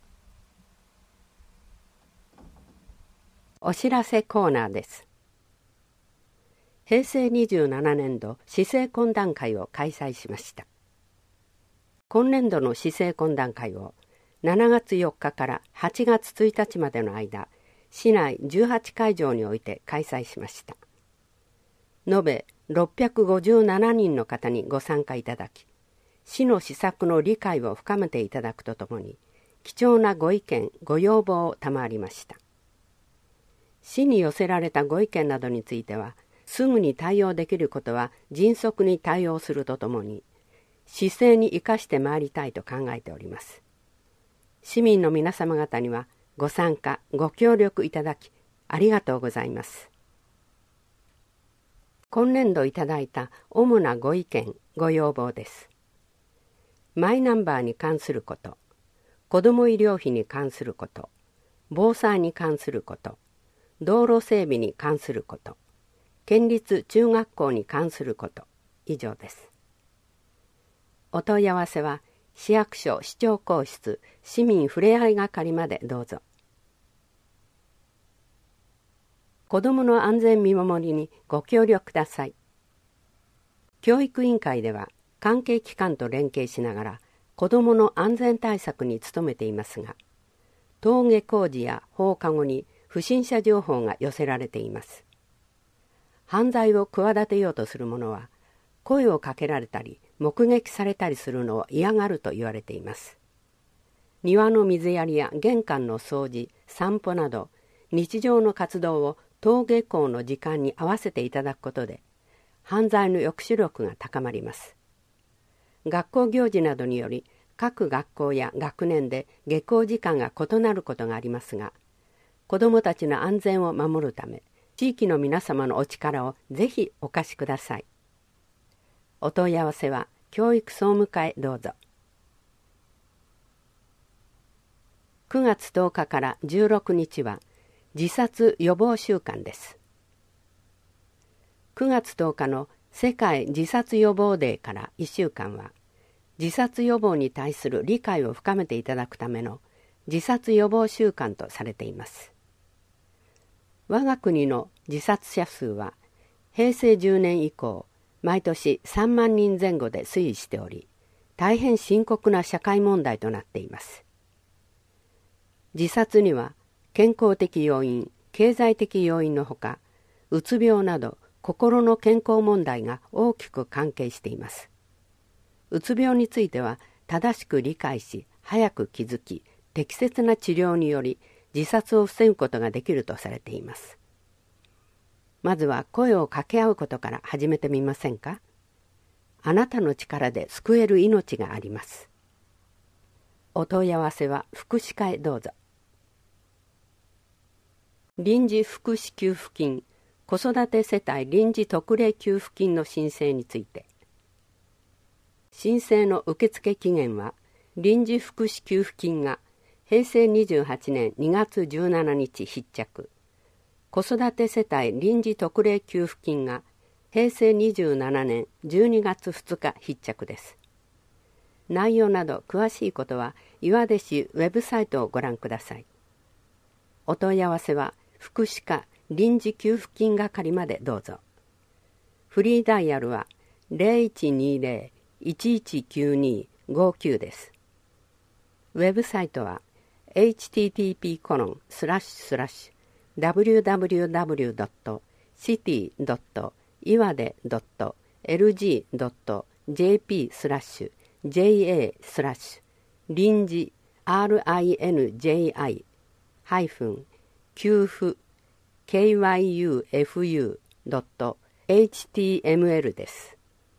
お知らせコーナーです。平成27年度市政懇談会を開催しました。今年度の市政懇談会を7月4日から8月1日までの間、市内18会場において開催しました。延べ657人の方にご参加いただき、市の施策の理解を深めていただくとともに、貴重なご意見、ご要望を賜りました。市に寄せられたご意見などについては、すぐに対応できることは迅速に対応するとともに、市政に生かしてまいりたいと考えております。市民の皆様方にはご参加、ご協力いただき、ありがとうございます。今年度いただいた主なご意見、ご要望です。マイナンバーに関すること、子ども医療費に関すること、防災に関すること、道路整備に関すること、県立中学校に関すること、以上です。お問い合わせは、市役所市長公室市民ふれあい係までどうぞ。子どもの安全見守りにご協力ください。教育委員会では関係機関と連携しながら子どもの安全対策に努めていますが、登下校時や放課後に不審者情報が寄せられています。犯罪を企てようとする者は、声をかけられたり目撃されたりするのを嫌がると言われています。庭の水やりや玄関の掃除、散歩など日常の活動を登下校の時間に合わせていただくことで、犯罪の抑止力が高まります。学校行事などにより各学校や学年で下校時間が異なることがありますが、子どもたちの安全を守るため、地域の皆様のお力をぜひお貸しください。お問い合わせは教育総務課へどうぞ。9月10日から16日は自殺予防週間です。9月10日の世界自殺予防デーから1週間は、自殺予防に対する理解を深めていただくための自殺予防週間とされています。我が国の自殺者数は平成10年以降、毎年3万人前後で推移しており、大変深刻な社会問題となっています。自殺には健康的要因、経済的要因のほか、うつ病など心の健康問題が大きく関係しています。うつ病については正しく理解し、早く気づき、適切な治療により自殺を防ぐことができるとされています。まずは声を掛け合うことから始めてみませんか？あなたの力で救える命があります。お問い合わせは福祉課へどうぞ。臨時福祉給付金、子育て世帯臨時特例給付金の申請について、 申請の受付期限は、臨時福祉給付金が平成28年2月17日必着、子育て世帯臨時特例給付金が平成27年12月2日必着です。内容など詳しいことは岩出市ウェブサイトをご覧ください。お問い合わせは福祉課臨時給付金係までどうぞ。フリーダイヤルは 0120-119259 です。ウェブサイトは http://www.city.iwade.lg.jp/ 臨時 rinji-kyufu.html です。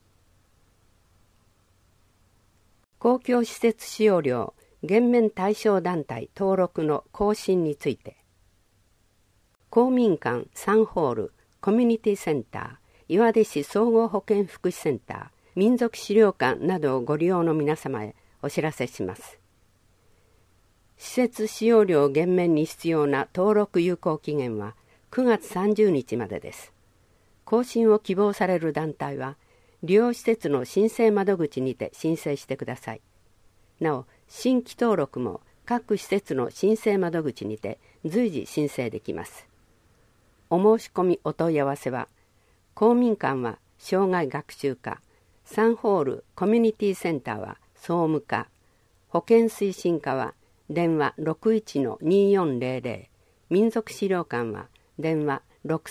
公共施設使用料減免対象団体登録の更新について、公民館3ホールコミュニティセンター、岩出市総合保健福祉センター、民族資料館などをご利用の皆様へお知らせします。施設使用料減免に必要な登録有効期限は9月30日までです。更新を希望される団体は、利用施設の申請窓口にて申請してください。なお、新規登録も各施設の申請窓口にて随時申請できます。お申し込みお問い合わせは、公民館は生涯学習課、サンホールコミュニティセンターは総務課、保健推進課は電話 61-2400、民族資料館は電話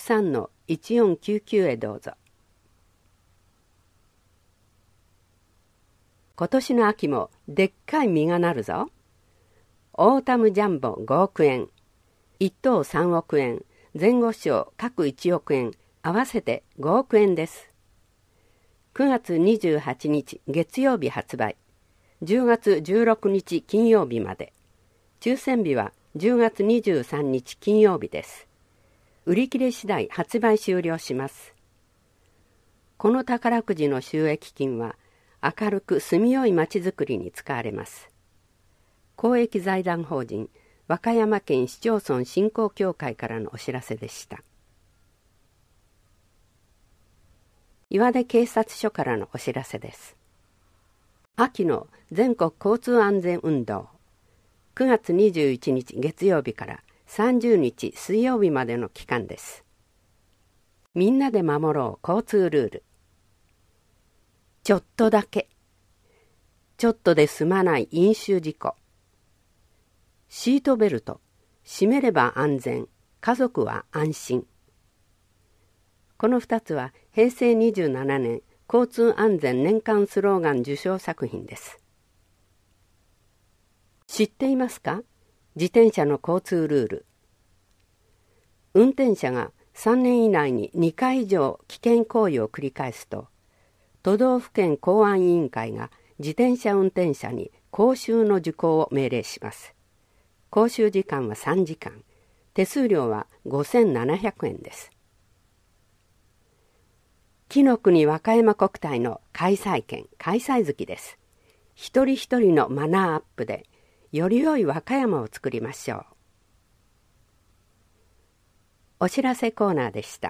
63-1499 へどうぞ。今年の秋もでっかい実がなるぞ。オータムジャンボ5億円、1等3億円、前後賞各1億円、合わせて5億円です。9月28日月曜日発売、10月16日金曜日まで。抽選日は10月23日金曜日です。売り切れ次第発売終了します。この宝くじの収益金は、明るく住みよいまちづくりに使われます。公益財団法人和歌山県市町村振興協会からのお知らせでした。岩出警察署からのお知らせです。秋の全国交通安全運動、9月21日月曜日から30日水曜日までの期間です。みんなで守ろう交通ルール。ちょっとだけ。ちょっとで済まない飲酒事故。シートベルト。締めれば安全。家族は安心。この2つは平成27年交通安全年間スローガン受賞作品です。知っていますか？自転車の交通ルール。運転者が3年以内に2回以上危険行為を繰り返すと、都道府県公安委員会が自転車運転者に講習の受講を命令します。講習時間は3時間。手数料は5700円です。紀の国和歌山国体の開催権、開催月です。一人一人のマナーアップで、より良い和歌山を作りましょう。お知らせコーナーでした。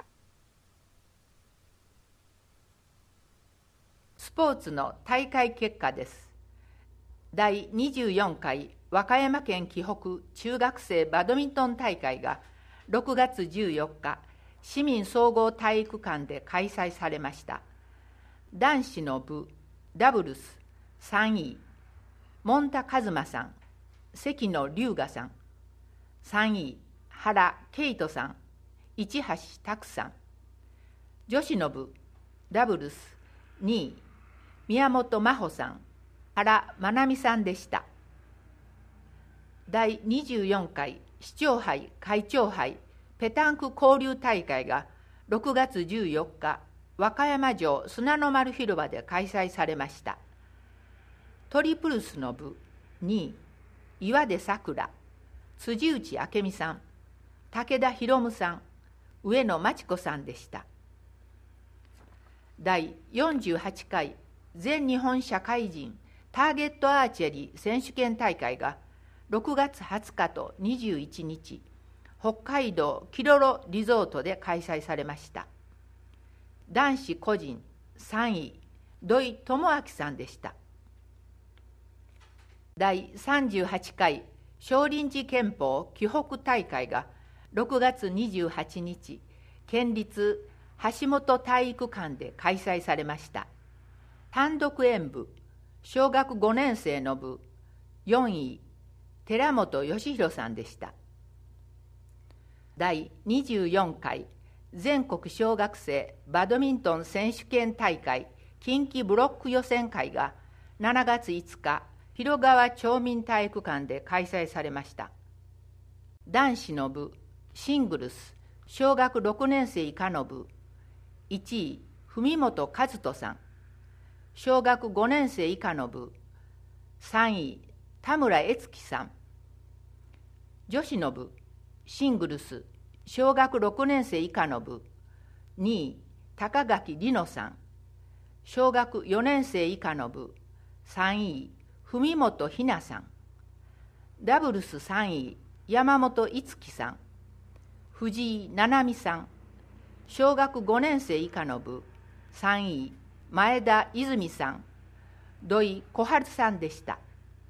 スポーツの大会結果です。第24回和歌山県紀北中学生バドミントン大会が6月14日、市民総合体育館で開催されました。男子の部ダブルス3位、門田和馬さん、関野龍河さん。3位、原圭人さん、市橋拓さん。女子の部ダブルス2位、宮本真帆さん、原真奈美さんでした。第24回市長杯会長杯ペタンク交流大会が6月14日、和歌山城砂の丸広場で開催されました。トリプルスの部2位、岩出さくら、辻内明美さん、武田博夢さん、上野真知子さんでした。第48回全日本社会人ターゲットアーチェリー選手権大会が6月20日と21日、北海道キロロリゾートで開催されました。男子個人3位、土井智明さんでした。第38回少林寺拳法紀北大会が6月28日、県立橋本体育館で開催されました。単独演舞、小学5年生の部、4位、寺本義弘さんでした。第24回全国小学生バドミントン選手権大会近畿ブロック予選会が7月5日、広川町民体育館で開催されました。男子の部、シングルス、小学6年生以下の部、1位、文本和人さん。小学5年生以下の部、3位、田村悦樹さん。女子の部、シングルス、小学6年生以下の部、2位、高垣里乃さん。小学4年生以下の部、3位、文本ひなさん。ダブルス3位、山本いつきさん。藤井七海さん。小学5年生以下の部、3位、前田泉さん。土井小春さんでした。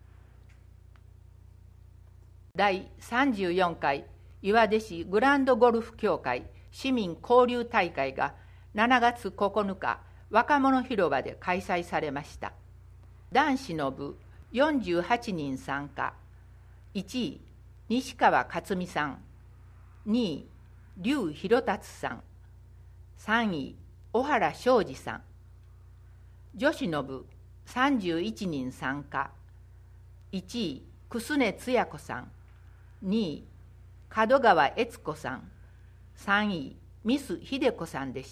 第34回岩出市グランドゴルフ協会市民交流大会が7月9日、若者広場で開催されました。男子の部48人参加。1位、西川克美さん。2位、劉弘達さん。3位、小原昌司さん。女子の部31人参加。1位、楠根つや子さん。2位、門川悦子さん。3位、ミス秀子さんでした。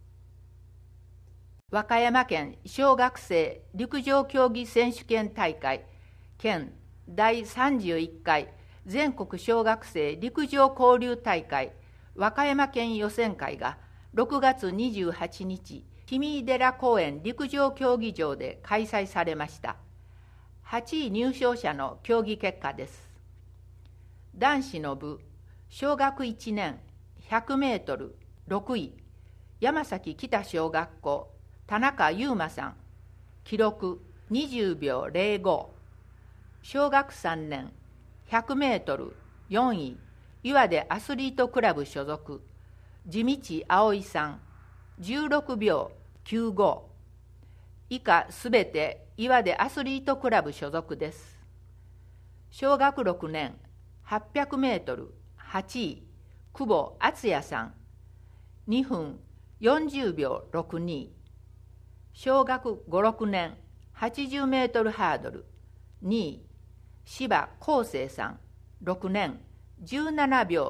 和歌山県小学生陸上競技選手権大会県第31回全国小学生陸上交流大会和歌山県予選会が6月28日、氷見寺公園陸上競技場で開催されました。8位入賞者の競技結果です。男子の部、小学1年100メートル6位、山崎北小学校、田中優馬さん。記録20秒05。小学3年100メートル4位、岩出アスリートクラブ所属、地道葵さん。16秒95。以下すべて岩出アスリートクラブ所属です。小学6年800メートル8位、久保敦也さん。2分40秒62。小学5、6年80メートルハードル2位、柴康生さん。6年17秒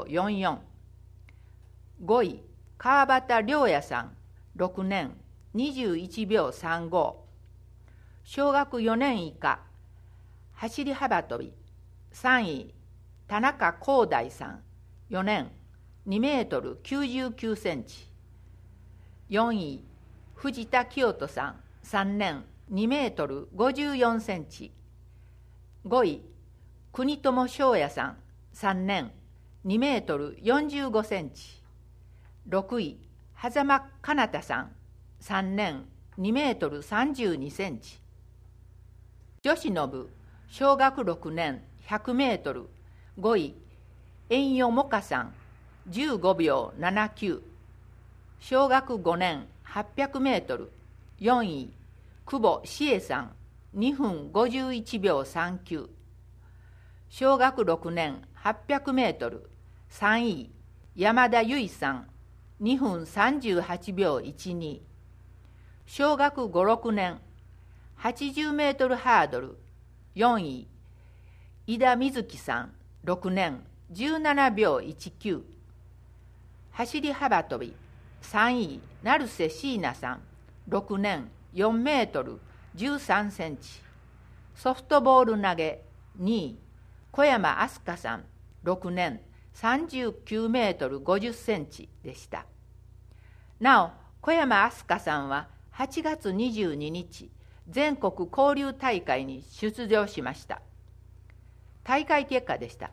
44。5位、川端良也さん。6年21秒35。小学4年以下走り幅跳び3位、田中光大さん。4年2メートル99センチ。4位、藤田清人さん。3年2メートル54センチ。5位、国友翔也さん。3年2メートル45センチ。6位、狭間かなたさん。3年2メートル32センチ。女子の部、小学6年100メートル5位、円代もかさん。15秒79。小学5年800メートル4位、久保志恵さん。2分51秒39。小学6年800メートル3位、山田由衣さん。2分38秒12。小学5、6年80メートルハードル4位、井田瑞希さん。6年17秒19。走り幅跳び3位、成瀬椎名さん。6年4メートル13センチ。ソフトボール投げ2位、小山飛鳥さん。6年39メートル50センチでした。なお、小山飛鳥さんは8月22日、 全国交流大会に出場しました。大会結果でした。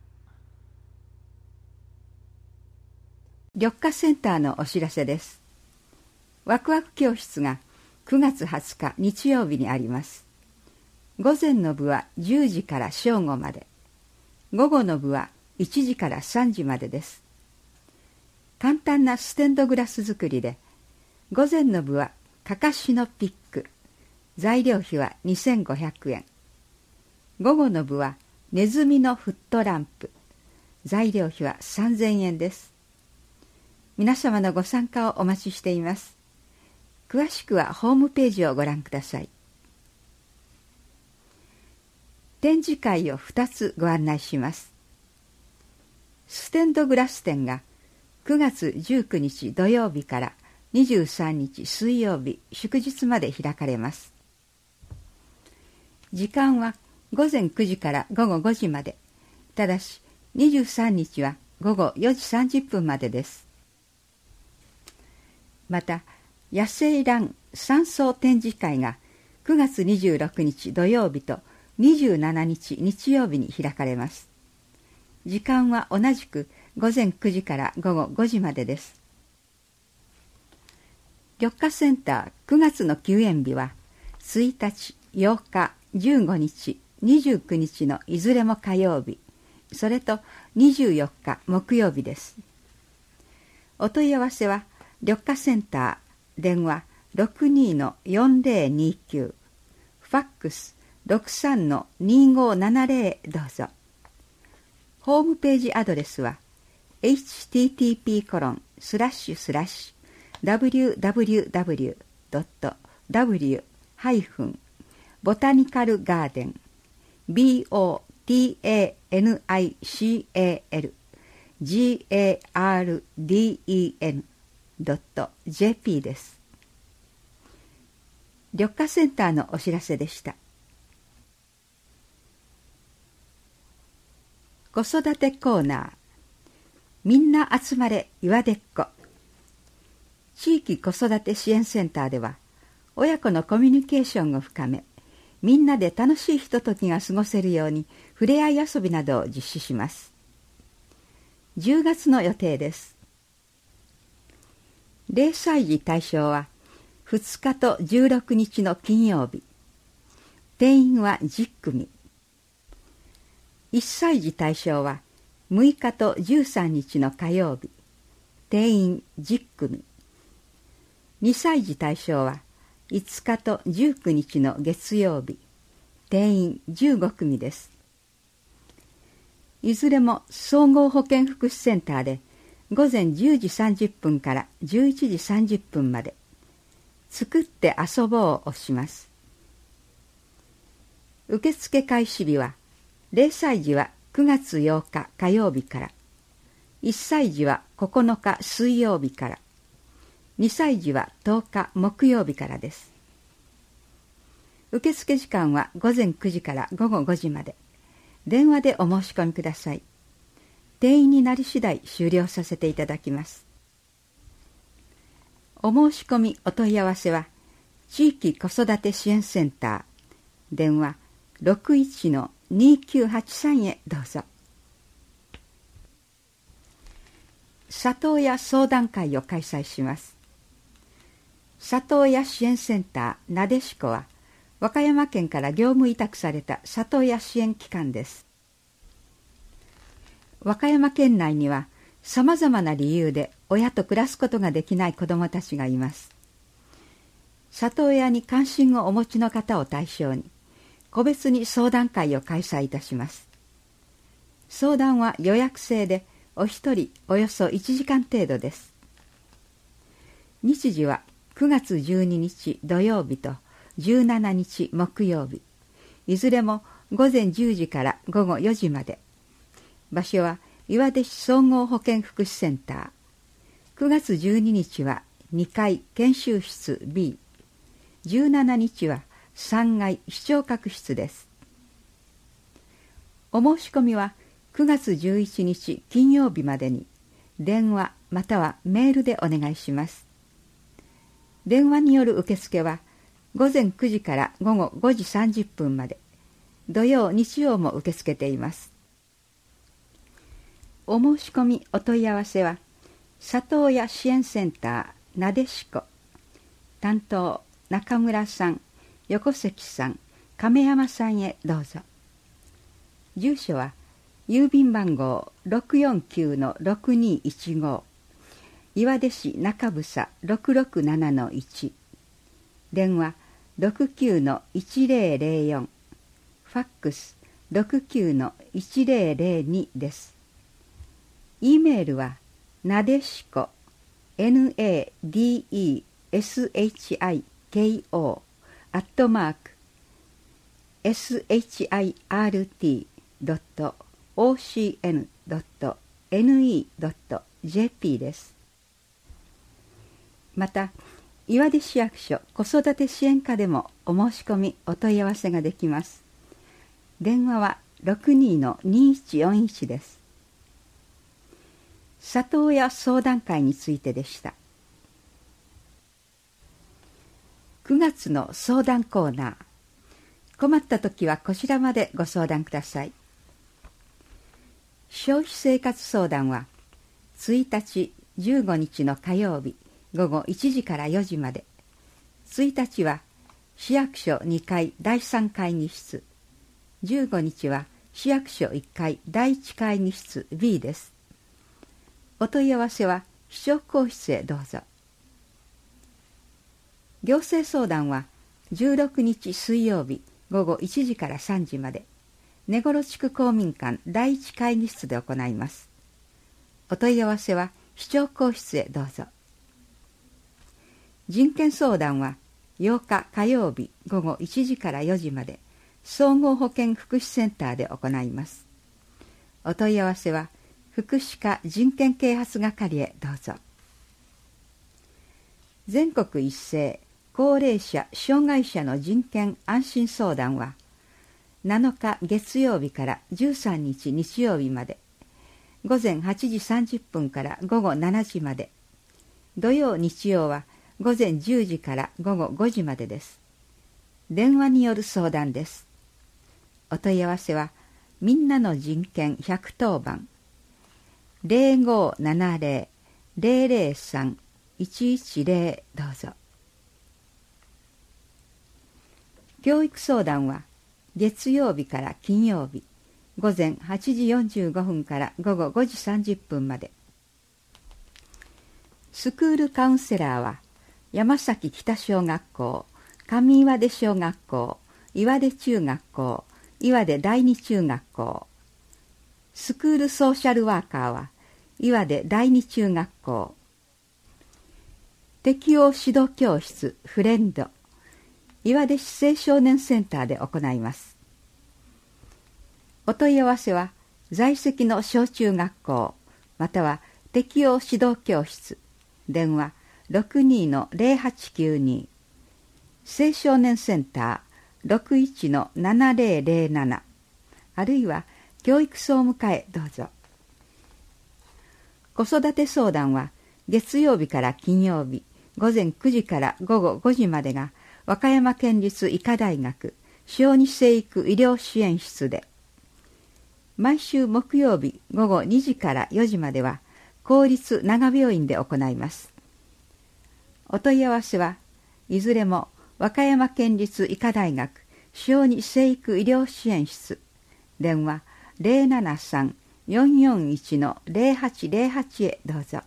緑化センターのお知らせです。ワクワク教室が9月20日日曜日にあります。午前の部は10時から正午まで、午後の部は1時から3時までです。簡単なステンドグラス作りで、午前の部はかかしのピック、材料費は2500円。午後の部はネズミのフットランプ、材料費は3000円です。皆様のご参加をお待ちしています。詳しくはホームページをご覧ください。展示会を2つご案内します。ステンドグラス展が9月19日土曜日から23日水曜日祝日まで開かれます。時間は午前9時から午後5時まで、ただし23日は午後4時30分までです。また、野生蘭山荘展示会が9月26日土曜日と27日日曜日に開かれます。時間は同じく午前9時から午後5時までです。緑化センター9月の休園日は1日、8日、15日、29日のいずれも火曜日、それと24日木曜日です。お問い合わせは緑化センター電話 62-4029 ファックス 63-2570 どうぞ。ホームページアドレスは http://www.botanicalgarden.jp です。緑化センターのお知らせでした。子育てコーナー、みんな集まれ岩手っ子。地域子育て支援センターでは、親子のコミュニケーションを深め、みんなで楽しいひとときが過ごせるように触れ合い遊びなどを実施します。10月の予定です。0歳児対象は2日と16日の金曜日。定員は10組。1歳児対象は6日と13日の火曜日。定員10組。2歳児対象は5日と19日の月曜日。定員15組です。いずれも総合保健福祉センターで午前10時30分から11時30分まで、作って遊ぼうをします。受付開始日は、0歳児は9月8日火曜日から、1歳児は9日水曜日から、2歳児は10日木曜日からです。受付時間は午前9時から午後5時まで。電話でお申し込みください。定員になり次第終了させていただきます。お申し込みお問い合わせは、地域子育て支援センター、電話 61-2983 へどうぞ。里親相談会を開催します。里親支援センターなでしこは、和歌山県から業務委託された里親支援機関です。和歌山県内にはさまざまな理由で親と暮らすことができない子どもたちがいます。里親に関心をお持ちの方を対象に個別に相談会を開催いたします。相談は予約制でお一人およそ1時間程度です。日時は9月12日土曜日と17日木曜日、いずれも午前10時から午後4時まで。場所は岩出市総合保健福祉センター。9月12日は2階研修室 B、17日は3階視聴覚室です。お申し込みは9月11日金曜日までに電話またはメールでお願いします。電話による受付は午前9時から午後5時30分まで、土曜日曜も受け付けています。お申し込みお問い合わせは里親支援センターなでしこ、担当中村さん、横関さん、亀山さんへどうぞ。住所は郵便番号 649-6215 岩出市中房 667-1、 電話 69-1004、 ファックス 69-1002 です。E メールはなでしこ NADESHIKO @shirt.ocn.ne.jp です。また岩出市役所子育て支援課でもお申し込みお問い合わせができます。電話は 62-2141 です。里親相談会についてでした。9月の相談コーナー。困った時はこちらまでご相談ください。消費生活相談は1日15日の火曜日午後1時から4時まで。1日は市役所2階第3会議室、15日は市役所1階第1会議室 B です。お問い合わせは市長公室へどうぞ。行政相談は16日水曜日午後1時から3時まで、根頃地区公民館第1会議室で行います。お問い合わせは市長公室へどうぞ。人権相談は8日火曜日午後1時から4時まで、総合保健福祉センターで行います。お問い合わせは福祉課人権啓発係へどうぞ。全国一斉高齢者障害者の人権安心相談は7日月曜日から13日日曜日まで、午前8時30分から午後7時まで、土曜日曜は午前10時から午後5時までです。電話による相談です。お問い合わせはみんなの人権110番 0570-003-110 どうぞ。教育相談は月曜日から金曜日午前8時45分から午後5時30分まで。スクールカウンセラーは山崎北小学校、上岩出小学校、岩出中学校、岩出第二中学校。スクールソーシャルワーカーは岩出第二中学校。適応指導教室フレンド、岩出市青少年センターで行います。お問い合わせは在籍の小中学校または適応指導教室、電話 62-0892、 青少年センター 61-7007、 あるいは教育総務課へどうぞ。子育て相談は月曜日から金曜日午前9時から午後5時までが和歌山県立医科大学小児生育医療支援室で、毎週木曜日午後2時から4時までは公立長病院で行います。お問い合わせはいずれも和歌山県立医科大学小児生育医療支援室、電話 073-441-0808 へどうぞ。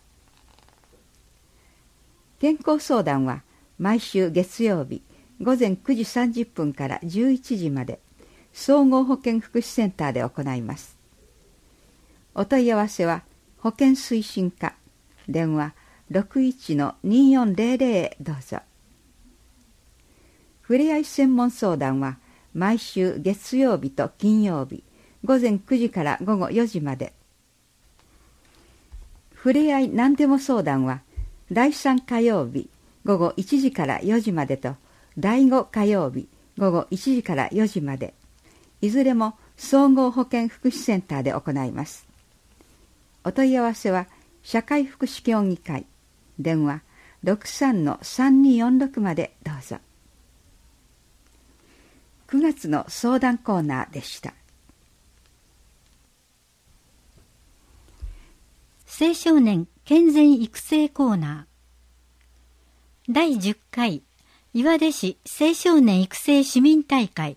健康相談は毎週月曜日午前9時30分から11時まで総合保健福祉センターで行います。お問い合わせは保健推進課、電話 61-2400 へどうぞ。ふれあい専門相談は毎週月曜日と金曜日午前9時から午後4時まで。ふれあい何でも相談は第3火曜日午後1時から4時までと第5火曜日午後1時から4時まで、いずれも総合保健福祉センターで行います。お問い合わせは社会福祉協議会、電話 63-3246 までどうぞ。 9月の相談コーナーでした。 青少年健全育成コーナー第10回岩出市青少年育成市民大会。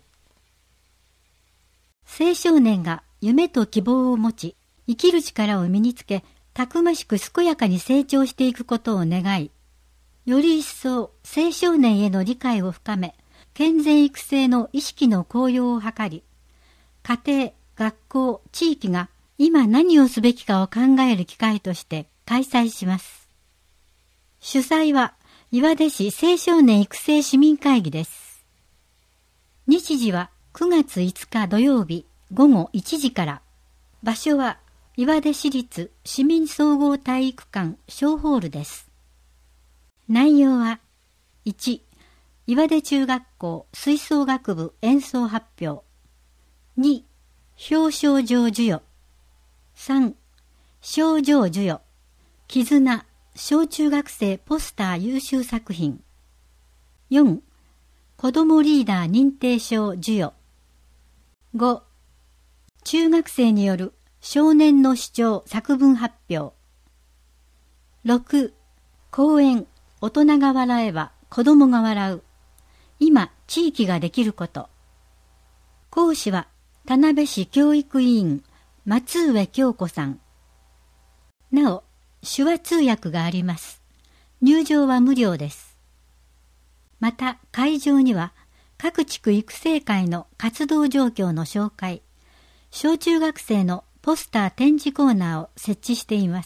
青少年が夢と希望を持ち、生きる力を身につけ、たくましく健やかに成長していくことを願い、より一層青少年への理解を深め、健全育成の意識の向上を図り、家庭、学校、地域が今何をすべきかを考える機会として開催します。主催は岩出市青少年育成市民会議です。日時は9月5日土曜日午後1時から。場所は岩出市立市民総合体育館小ホールです。内容は1、岩出中学校吹奏楽部演奏発表。2、表彰状授与。3、賞状授与。絆、小中学生ポスター優秀作品。4、子どもリーダー認定証授与。5、中学生による少年の主張作文発表。6、講演、大人が笑えば子どもが笑う。今、地域ができること。講師は、田辺市教育委員、松上京子さん。なお、手話通訳があります。入場は無料です。また、会場には、各地区育成会の活動状況の紹介、小中学生のポスター展示コーナーを設置しています。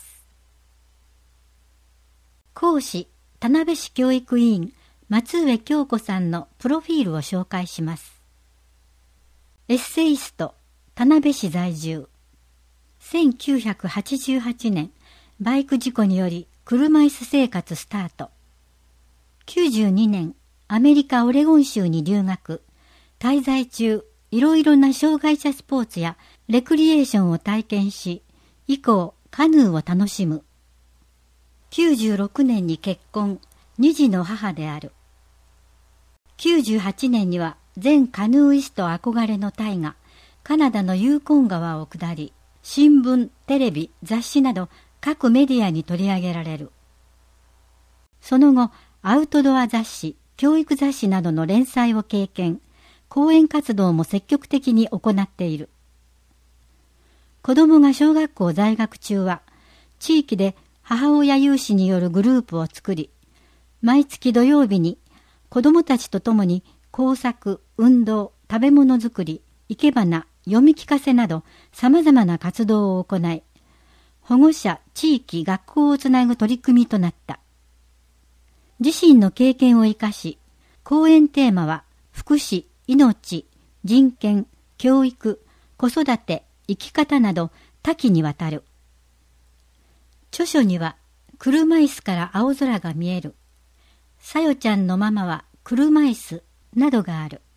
講師、田辺市教育委員、松上京子さんのプロフィールを紹介します。エッセイスト、田辺市在住。1988年、バイク事故により車椅子生活スタート。92年、アメリカオレゴン州に留学。滞在中、いろいろな障害者スポーツやレクリエーションを体験し、以降、カヌーを楽しむ。96年に結婚、2児の母である。98年には全カヌーイスト憧れの大河、カナダのユーコン川を下り、新聞、テレビ、雑誌など各メディアに取り上げられる。その後、アウトドア雑誌、教育雑誌などの連載を経験、講演活動も積極的に行っている。子供が小学校在学中は、地域で母親有志によるグループを作り、毎月土曜日に子供たちと共に工作、運動、食べ物作り、生け花、読み聞かせなど様々な活動を行い、保護者、地域、学校をつなぐ取り組みとなった。自身の経験を生かし、講演テーマは福祉、命、人権、教育、子育て、生き方など多岐にわたる。著書には、車椅子から青空が見える。さよちゃんのママは車椅子などがある。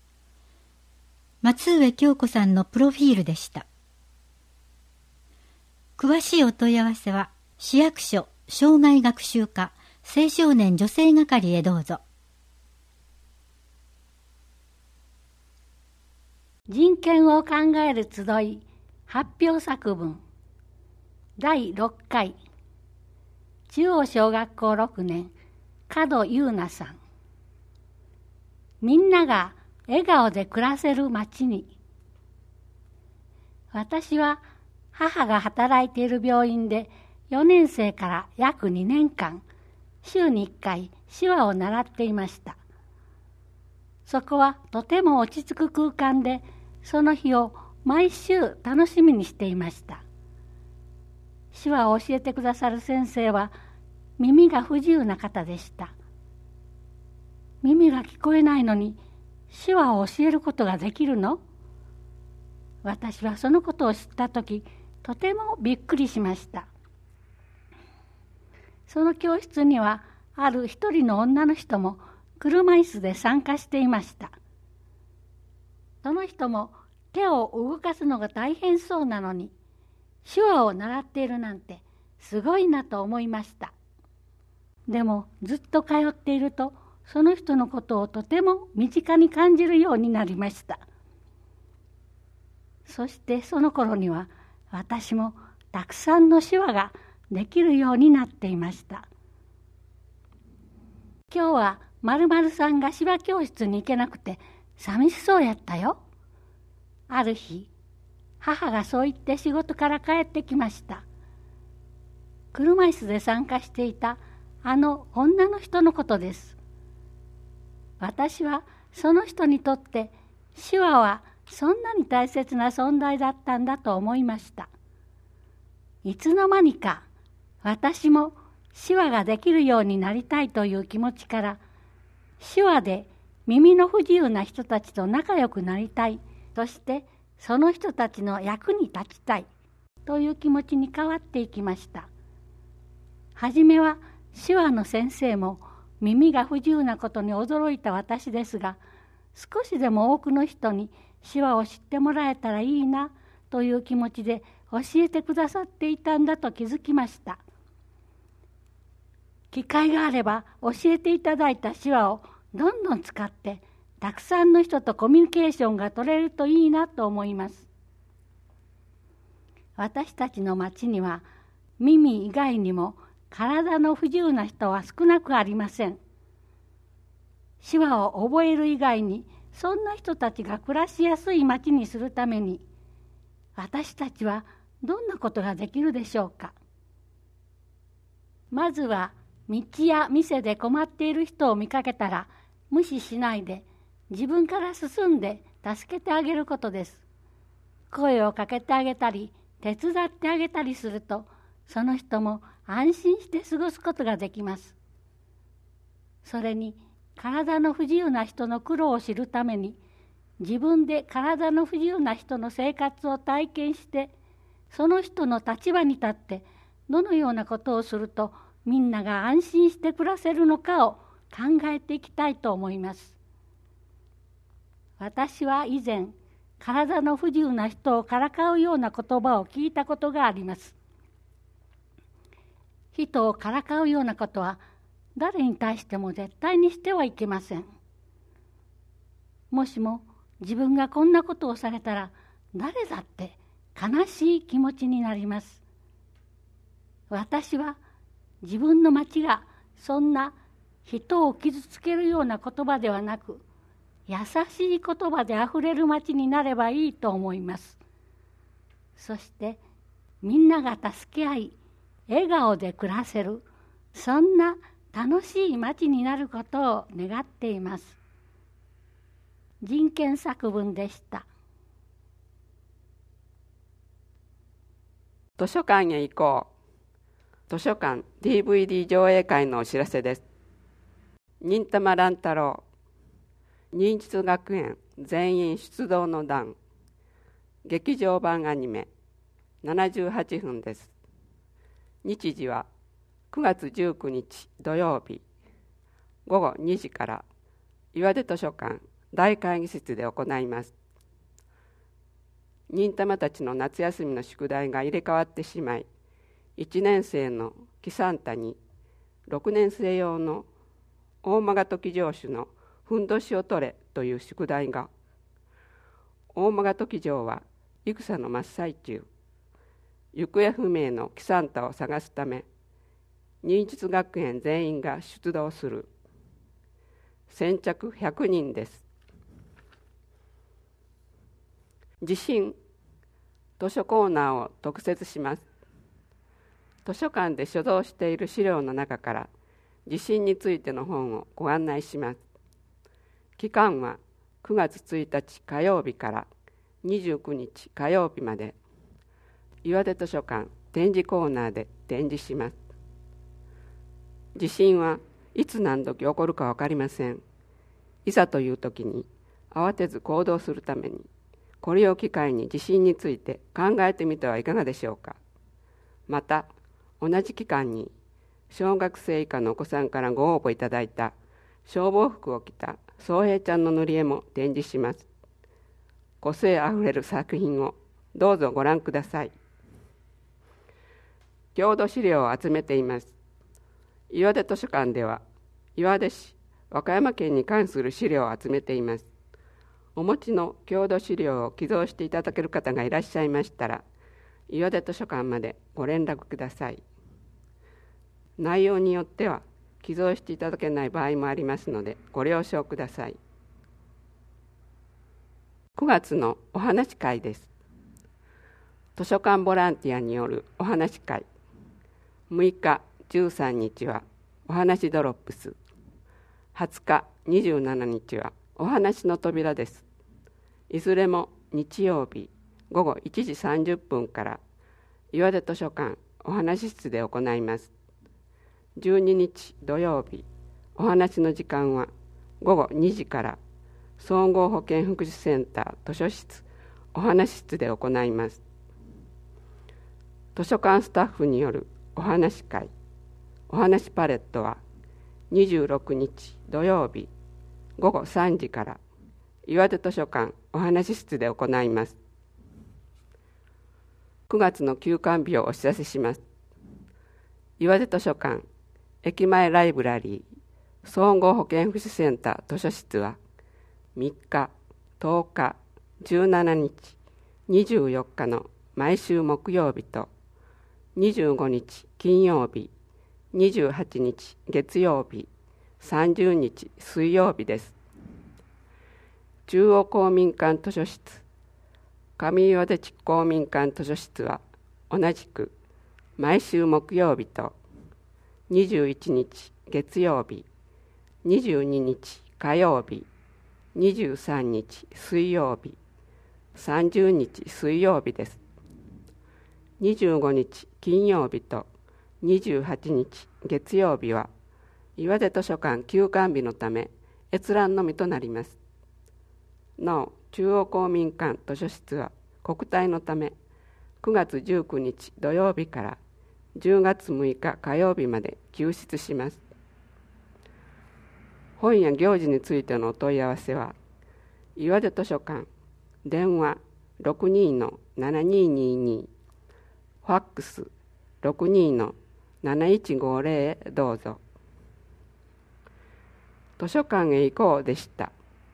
松上京子さんのプロフィールでした。詳しいお問い合わせは、市役所障害学習課青少年女性係へどうぞ。 人権を考える集い発表作文第6回中央小学校6年門優奈さん。みんなが笑顔で暮らせる街に。私は母が働いている病院で4年生から約2年間週に1回手話を習っていました。そこはとても落ち着く空間で、その日を毎週楽しみにしていました。手話を教えてくださる先生は耳が不自由な方でした。耳が聞こえないのに手話を教えることができるの？私はそのことを知ったとき、とてもびっくりしました。その教室にはある一人の女の人も車椅子で参加していました。その人も手を動かすのが大変そうなのに、手話を習っているなんてすごいなと思いました。でもずっと通っていると、 その人のことをとても身近に感じるようになりました。そしてその頃には私もたくさんの手話ができるようになっていました。今日は〇〇さんが手話教室に行けなくて寂しそうやったよ。ある日、母がそう言って仕事から帰ってきました。車椅子で参加していたあの女の人のことです。私はその人にとって手話はそんなに大切な存在だったんだと思いました。いつの間にか私も手話ができるようになりたいという気持ちから、手話で耳の不自由な人たちと仲良くなりたい、そしてその人たちの役に立ちたいという気持ちに変わっていきました。はじめは手話の先生も耳が不自由なことに驚いた私ですが、少しでも多くの人に手話を知ってもらえたらいいなという気持ちで教えてくださっていたんだと気づきました。機会があれば教えていただいた手話をどんどん使ってたくさんの人とコミュニケーションが取れるといいなと思います。私たちの町には耳以外にも体の不自由な人は少なくありません。手話を覚える以外にそんな人たちが暮らしやすい町にするために私たちはどんなことができるでしょうか。まずは道や店で困っている人を見かけたら無視しないで自分から進んで助けてあげることです。声をかけてあげたり手伝ってあげたりするとその人も安心して過ごすことができます。それに体の不自由な人の苦労を知るために自分で体の不自由な人の生活を体験してその人の立場に立ってどのようなことをするとみんなが安心して暮らせるのかを考えていきたいと思います。私は以前体の不自由な人をからかうような言葉を聞いたことがあります。人をからかうようなことは誰に対しても絶対にしてはいけません。もしも自分がこんなことをされたら誰だって悲しい気持ちになります。私は自分の町がそんな人を傷つけるような言葉ではなく優しい言葉であふれる町になればいいと思います。そしてみんなが助け合い笑顔で暮らせるそんな楽しい町になることを願っています。人権作文でした。 図書館へ行こう。図書館 DVD 上映会のお知らせです。忍たま乱太郎、忍術学園全員出動の段、劇場版アニメ78分です。日時は9月19日土曜日午後2時から岩出図書館大会議室で行います。忍たまたちの夏休みの宿題が入れ替わってしまい、1年生のキサンタに6年生用の大曲時城主のふんどしを取れという宿題が、大曲時城は戦の真っ最中、行方不明のキサンタを探すため忍術学園全員が出動する。先着100人です。地震図書コーナーを特設します。図書館で所蔵している資料の中から地震についての本をご案内します。期間は9月1日火曜日から29日火曜日まで岩出図書館展示コーナーで展示します。地震はいつ何時起こるか分かりません。いざという時に慌てず行動するためにこれを機会に地震について考えてみてはいかがでしょうか。また同じ期間に小学生以下のお子さんからご応募いただいた消防服を着た宗平ちゃんの塗り絵も展示します。個性あふれる作品をどうぞご覧ください。郷土資料を集めています。岩出図書館では岩出市和歌山県に関する資料を集めています。お持ちの郷土資料を寄贈していただける方がいらっしゃいましたら、岩出図書館までご連絡ください。内容によっては寄贈していただけない場合もありますのでご了承ください。9月のお話会です。図書館ボランティアによるお話会。6日、13日はお話ドロップス。20日、27日はお話の扉です。いずれも日曜日午後1時30分から岩出図書館お話室で行います。12日土曜日、お話の時間は午後2時から総合保健福祉センター図書室お話室で行います。図書館スタッフによるお話会、お話パレットは26日土曜日午後3時から岩手図書館お話室で行います。9月の休館日をお知らせします。岩手図書館駅前ライブラリー総合保健福祉センター図書室は3日、10日、17日、24日の毎週木曜日と25日金曜日、28日月曜日、30日水曜日です。中央公民館図書室、上岩出地区公民館図書室は同じく毎週木曜日と21日月曜日、22日火曜日、23日水曜日、30日水曜日です。25日金曜日と28日月曜日は岩手図書館休館日のため閲覧のみとなります。なお、中央公民館図書室は国体のため9月19日土曜日から10月6日火曜日まで休室します。本や行事についてのお問い合わせは岩手図書館電話 62-7222 ファックス 62-7150 へどうぞ。図書館へ行こうでした。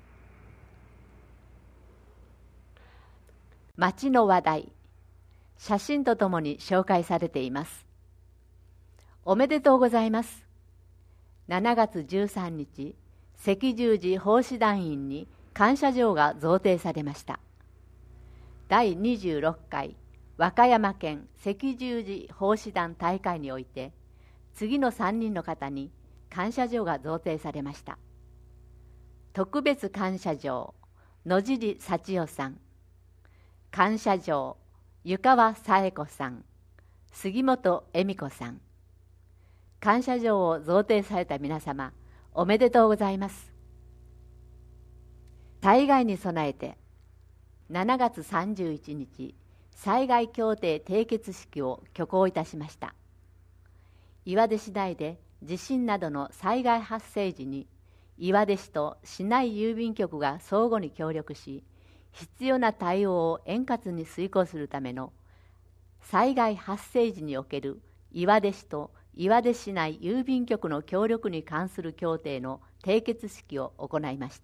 町の話題、写真とともに紹介されています。おめでとうございます。7月13日、赤十字奉仕団員に感謝状が贈呈されました。第26回和歌山県赤十字奉仕団大会において、次の3人の方に感謝状が贈呈されました。特別感謝状、野尻幸代さん。感謝状、湯川紗恵子さん、杉本恵美子さん。感謝状を贈呈された皆様、おめでとうございます。災害に備えて、7月31日、災害協定締結式を挙行いたしました。岩出市内で地震などの災害発生時に、岩出市と市内郵便局が相互に協力し、必要な対応を円滑に遂行するための災害発生時における岩出市と岩出市内郵便局の協力に関する協定の締結式を行いました。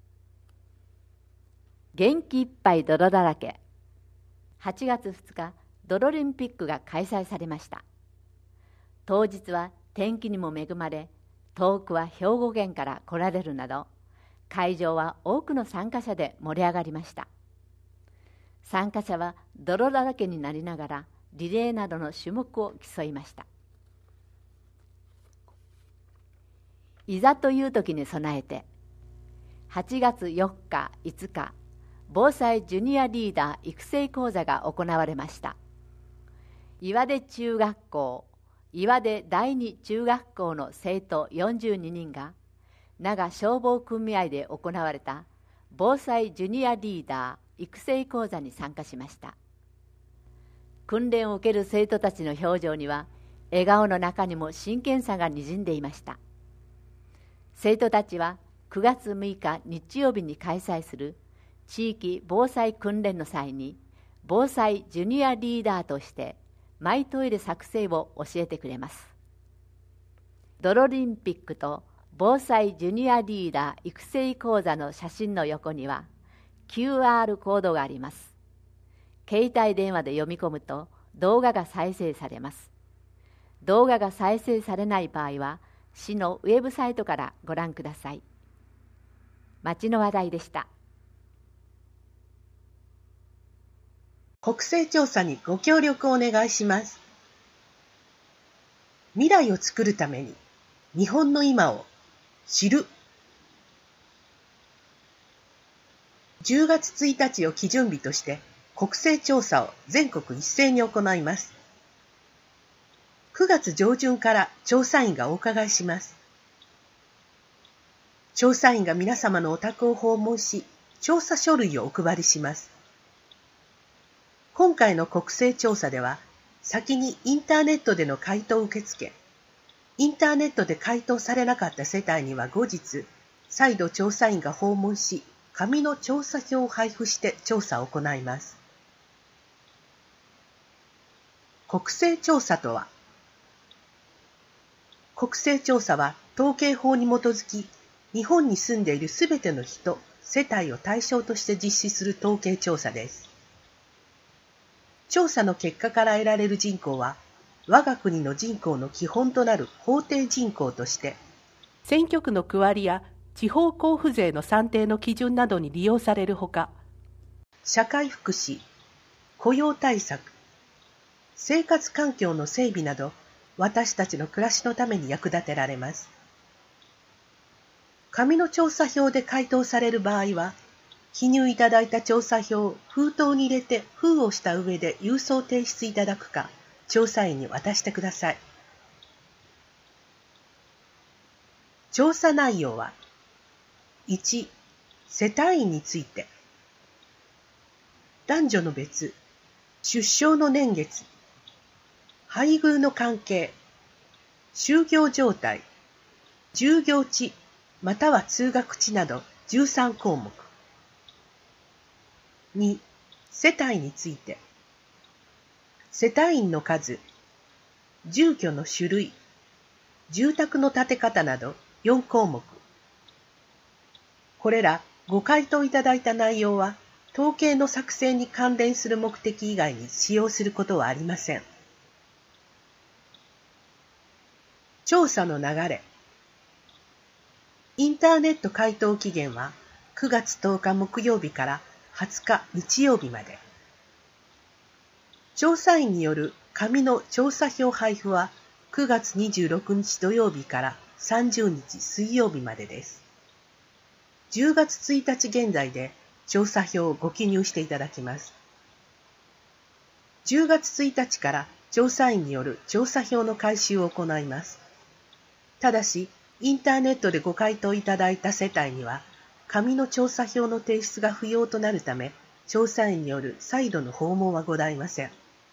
元気いっぱい泥だらけ。8月2日、泥リンピックが開催されました。当日は天気にも恵まれ、遠くは兵庫県から来られるなど、会場は多くの参加者で盛り上がりました。参加者は泥だらけになりながらリレーなどの種目を競いました。いざという時に備えて、8月4日、5日、防災ジュニアリーダー育成講座が行われました。岩出中学校、岩出第二中学校の生徒42人が、長消防組合で行われた防災ジュニアリーダー育成講座に参加しました。訓練を受ける生徒たちの表情には、笑顔の中にも真剣さがにじんでいました。生徒たちは9月6日日曜日に開催する地域防災訓練の際に、防災ジュニアリーダーとしてマイトイレ作成を教えてくれます。泥リンピックと防災ジュニアリーダー育成講座の写真の横には QR コードがあります。携帯電話で読み込むと動画が再生されます。動画が再生されない場合は市のウェブサイトからご覧ください。町の話題でした。 国勢調査にご協力をお願いします。未来を作るために日本の今を知る。10月1日を基準日として国勢調査を全国一斉に行います。9月上旬から調査員がお伺いします。調査員が皆様のお宅を訪問し、調査書類をお配りします。今回の国勢調査では、先にインターネットでの回答を受け付け、インターネットで回答されなかった世帯には後日、再度調査員が訪問し、紙の調査票を配布して調査を行います。国勢調査とは、国勢調査は統計法に基づき、日本に住んでいるすべての人、世帯を対象として実施する統計調査です。調査の結果から得られる人口は、我が国の人口の基本となる法定人口として、選挙区の区割りや地方交付税の算定の基準などに利用されるほか、社会福祉、雇用対策、生活環境の整備など、私たちの暮らしのために役立てられます。紙の調査票で回答される場合は、記入いただいた調査票を封筒に入れて封をした上で郵送提出いただくか、調査員に渡してください。調査内容は、1、世帯員について、男女の別、出生の年月、配偶の関係、就業状態、従業地または通学地など13項目。2、世帯について、世帯員の数、住居の種類、住宅の建て方など4項目。これらご回答いただいた内容は、統計の作成に関連する目的以外に使用することはありません。調査の流れ。インターネット回答期限は9月10日木曜日から20日日曜日まで。調査員による紙の調査票配布は9月26日土曜日から30日水曜日までです。10月1日現在で調査票をご記入していただきます。10月1日から調査員による調査票の回収を行います。ただし、インターネットでご回答いただいた世帯には、紙の調査票の提出が不要となるため、調査員による再度の訪問はございません。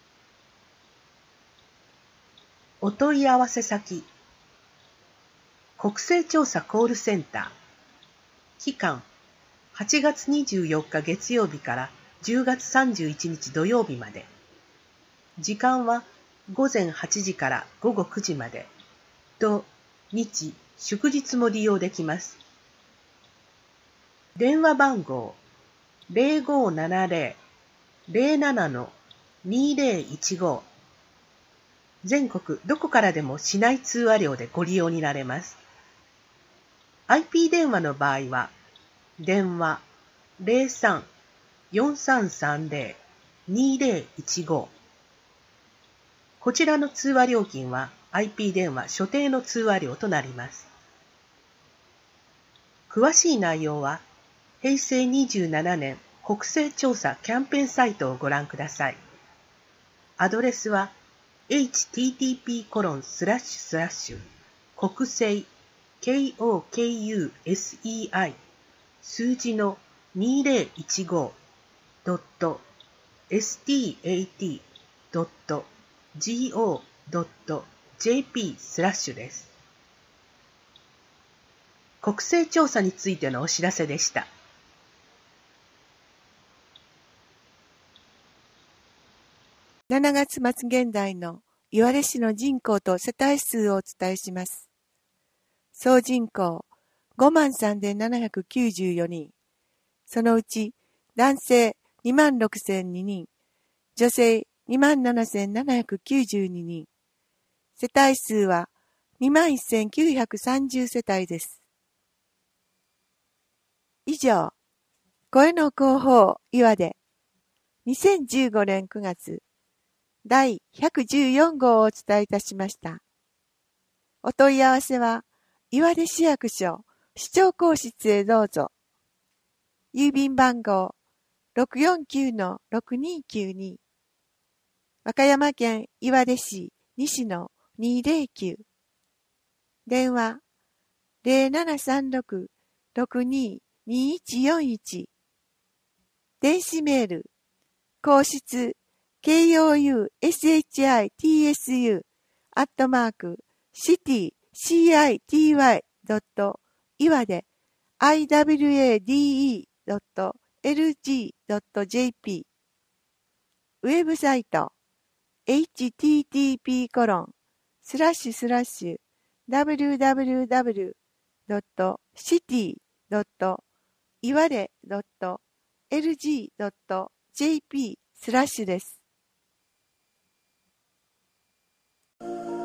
お問い合わせ先、国勢調査コールセンター、期間、8月24日月曜日から10月31日土曜日まで。時間は午前8時から午後9時まで。土、日、祝日も利用できます。電話番号 0570-07-2015 全国どこからでも市内通話料でご利用になれます。IP 電話の場合は、電話 03-4330-2015 こちらの通話料金は IP 電話所定の通話料となります。詳しい内容は、平成27年国勢調査キャンペーンサイトをご覧ください。アドレスは、http:// 国勢 KOKUSEI 数字の 2015.stat.go.jp/ です。国勢調査についてのお知らせでした。 7月末現在の岩出市の人口と世帯数をお伝えします。 総人口53,794人。そのうち男性26,002人、女性27,792人。世帯数は21,930世帯です。以上、声の広報岩手2015年9月第114号をお伝えいたしました。お問い合わせは岩手市役所市長公室へどうぞ。郵便番号 649-6292 和歌山県岩出市西野209電話 0736-622141 電子メール皇室 KOUSHIT@city.iwade iwade.lg.jp ウェブサイト http://www.city.iwade.lg.jp です。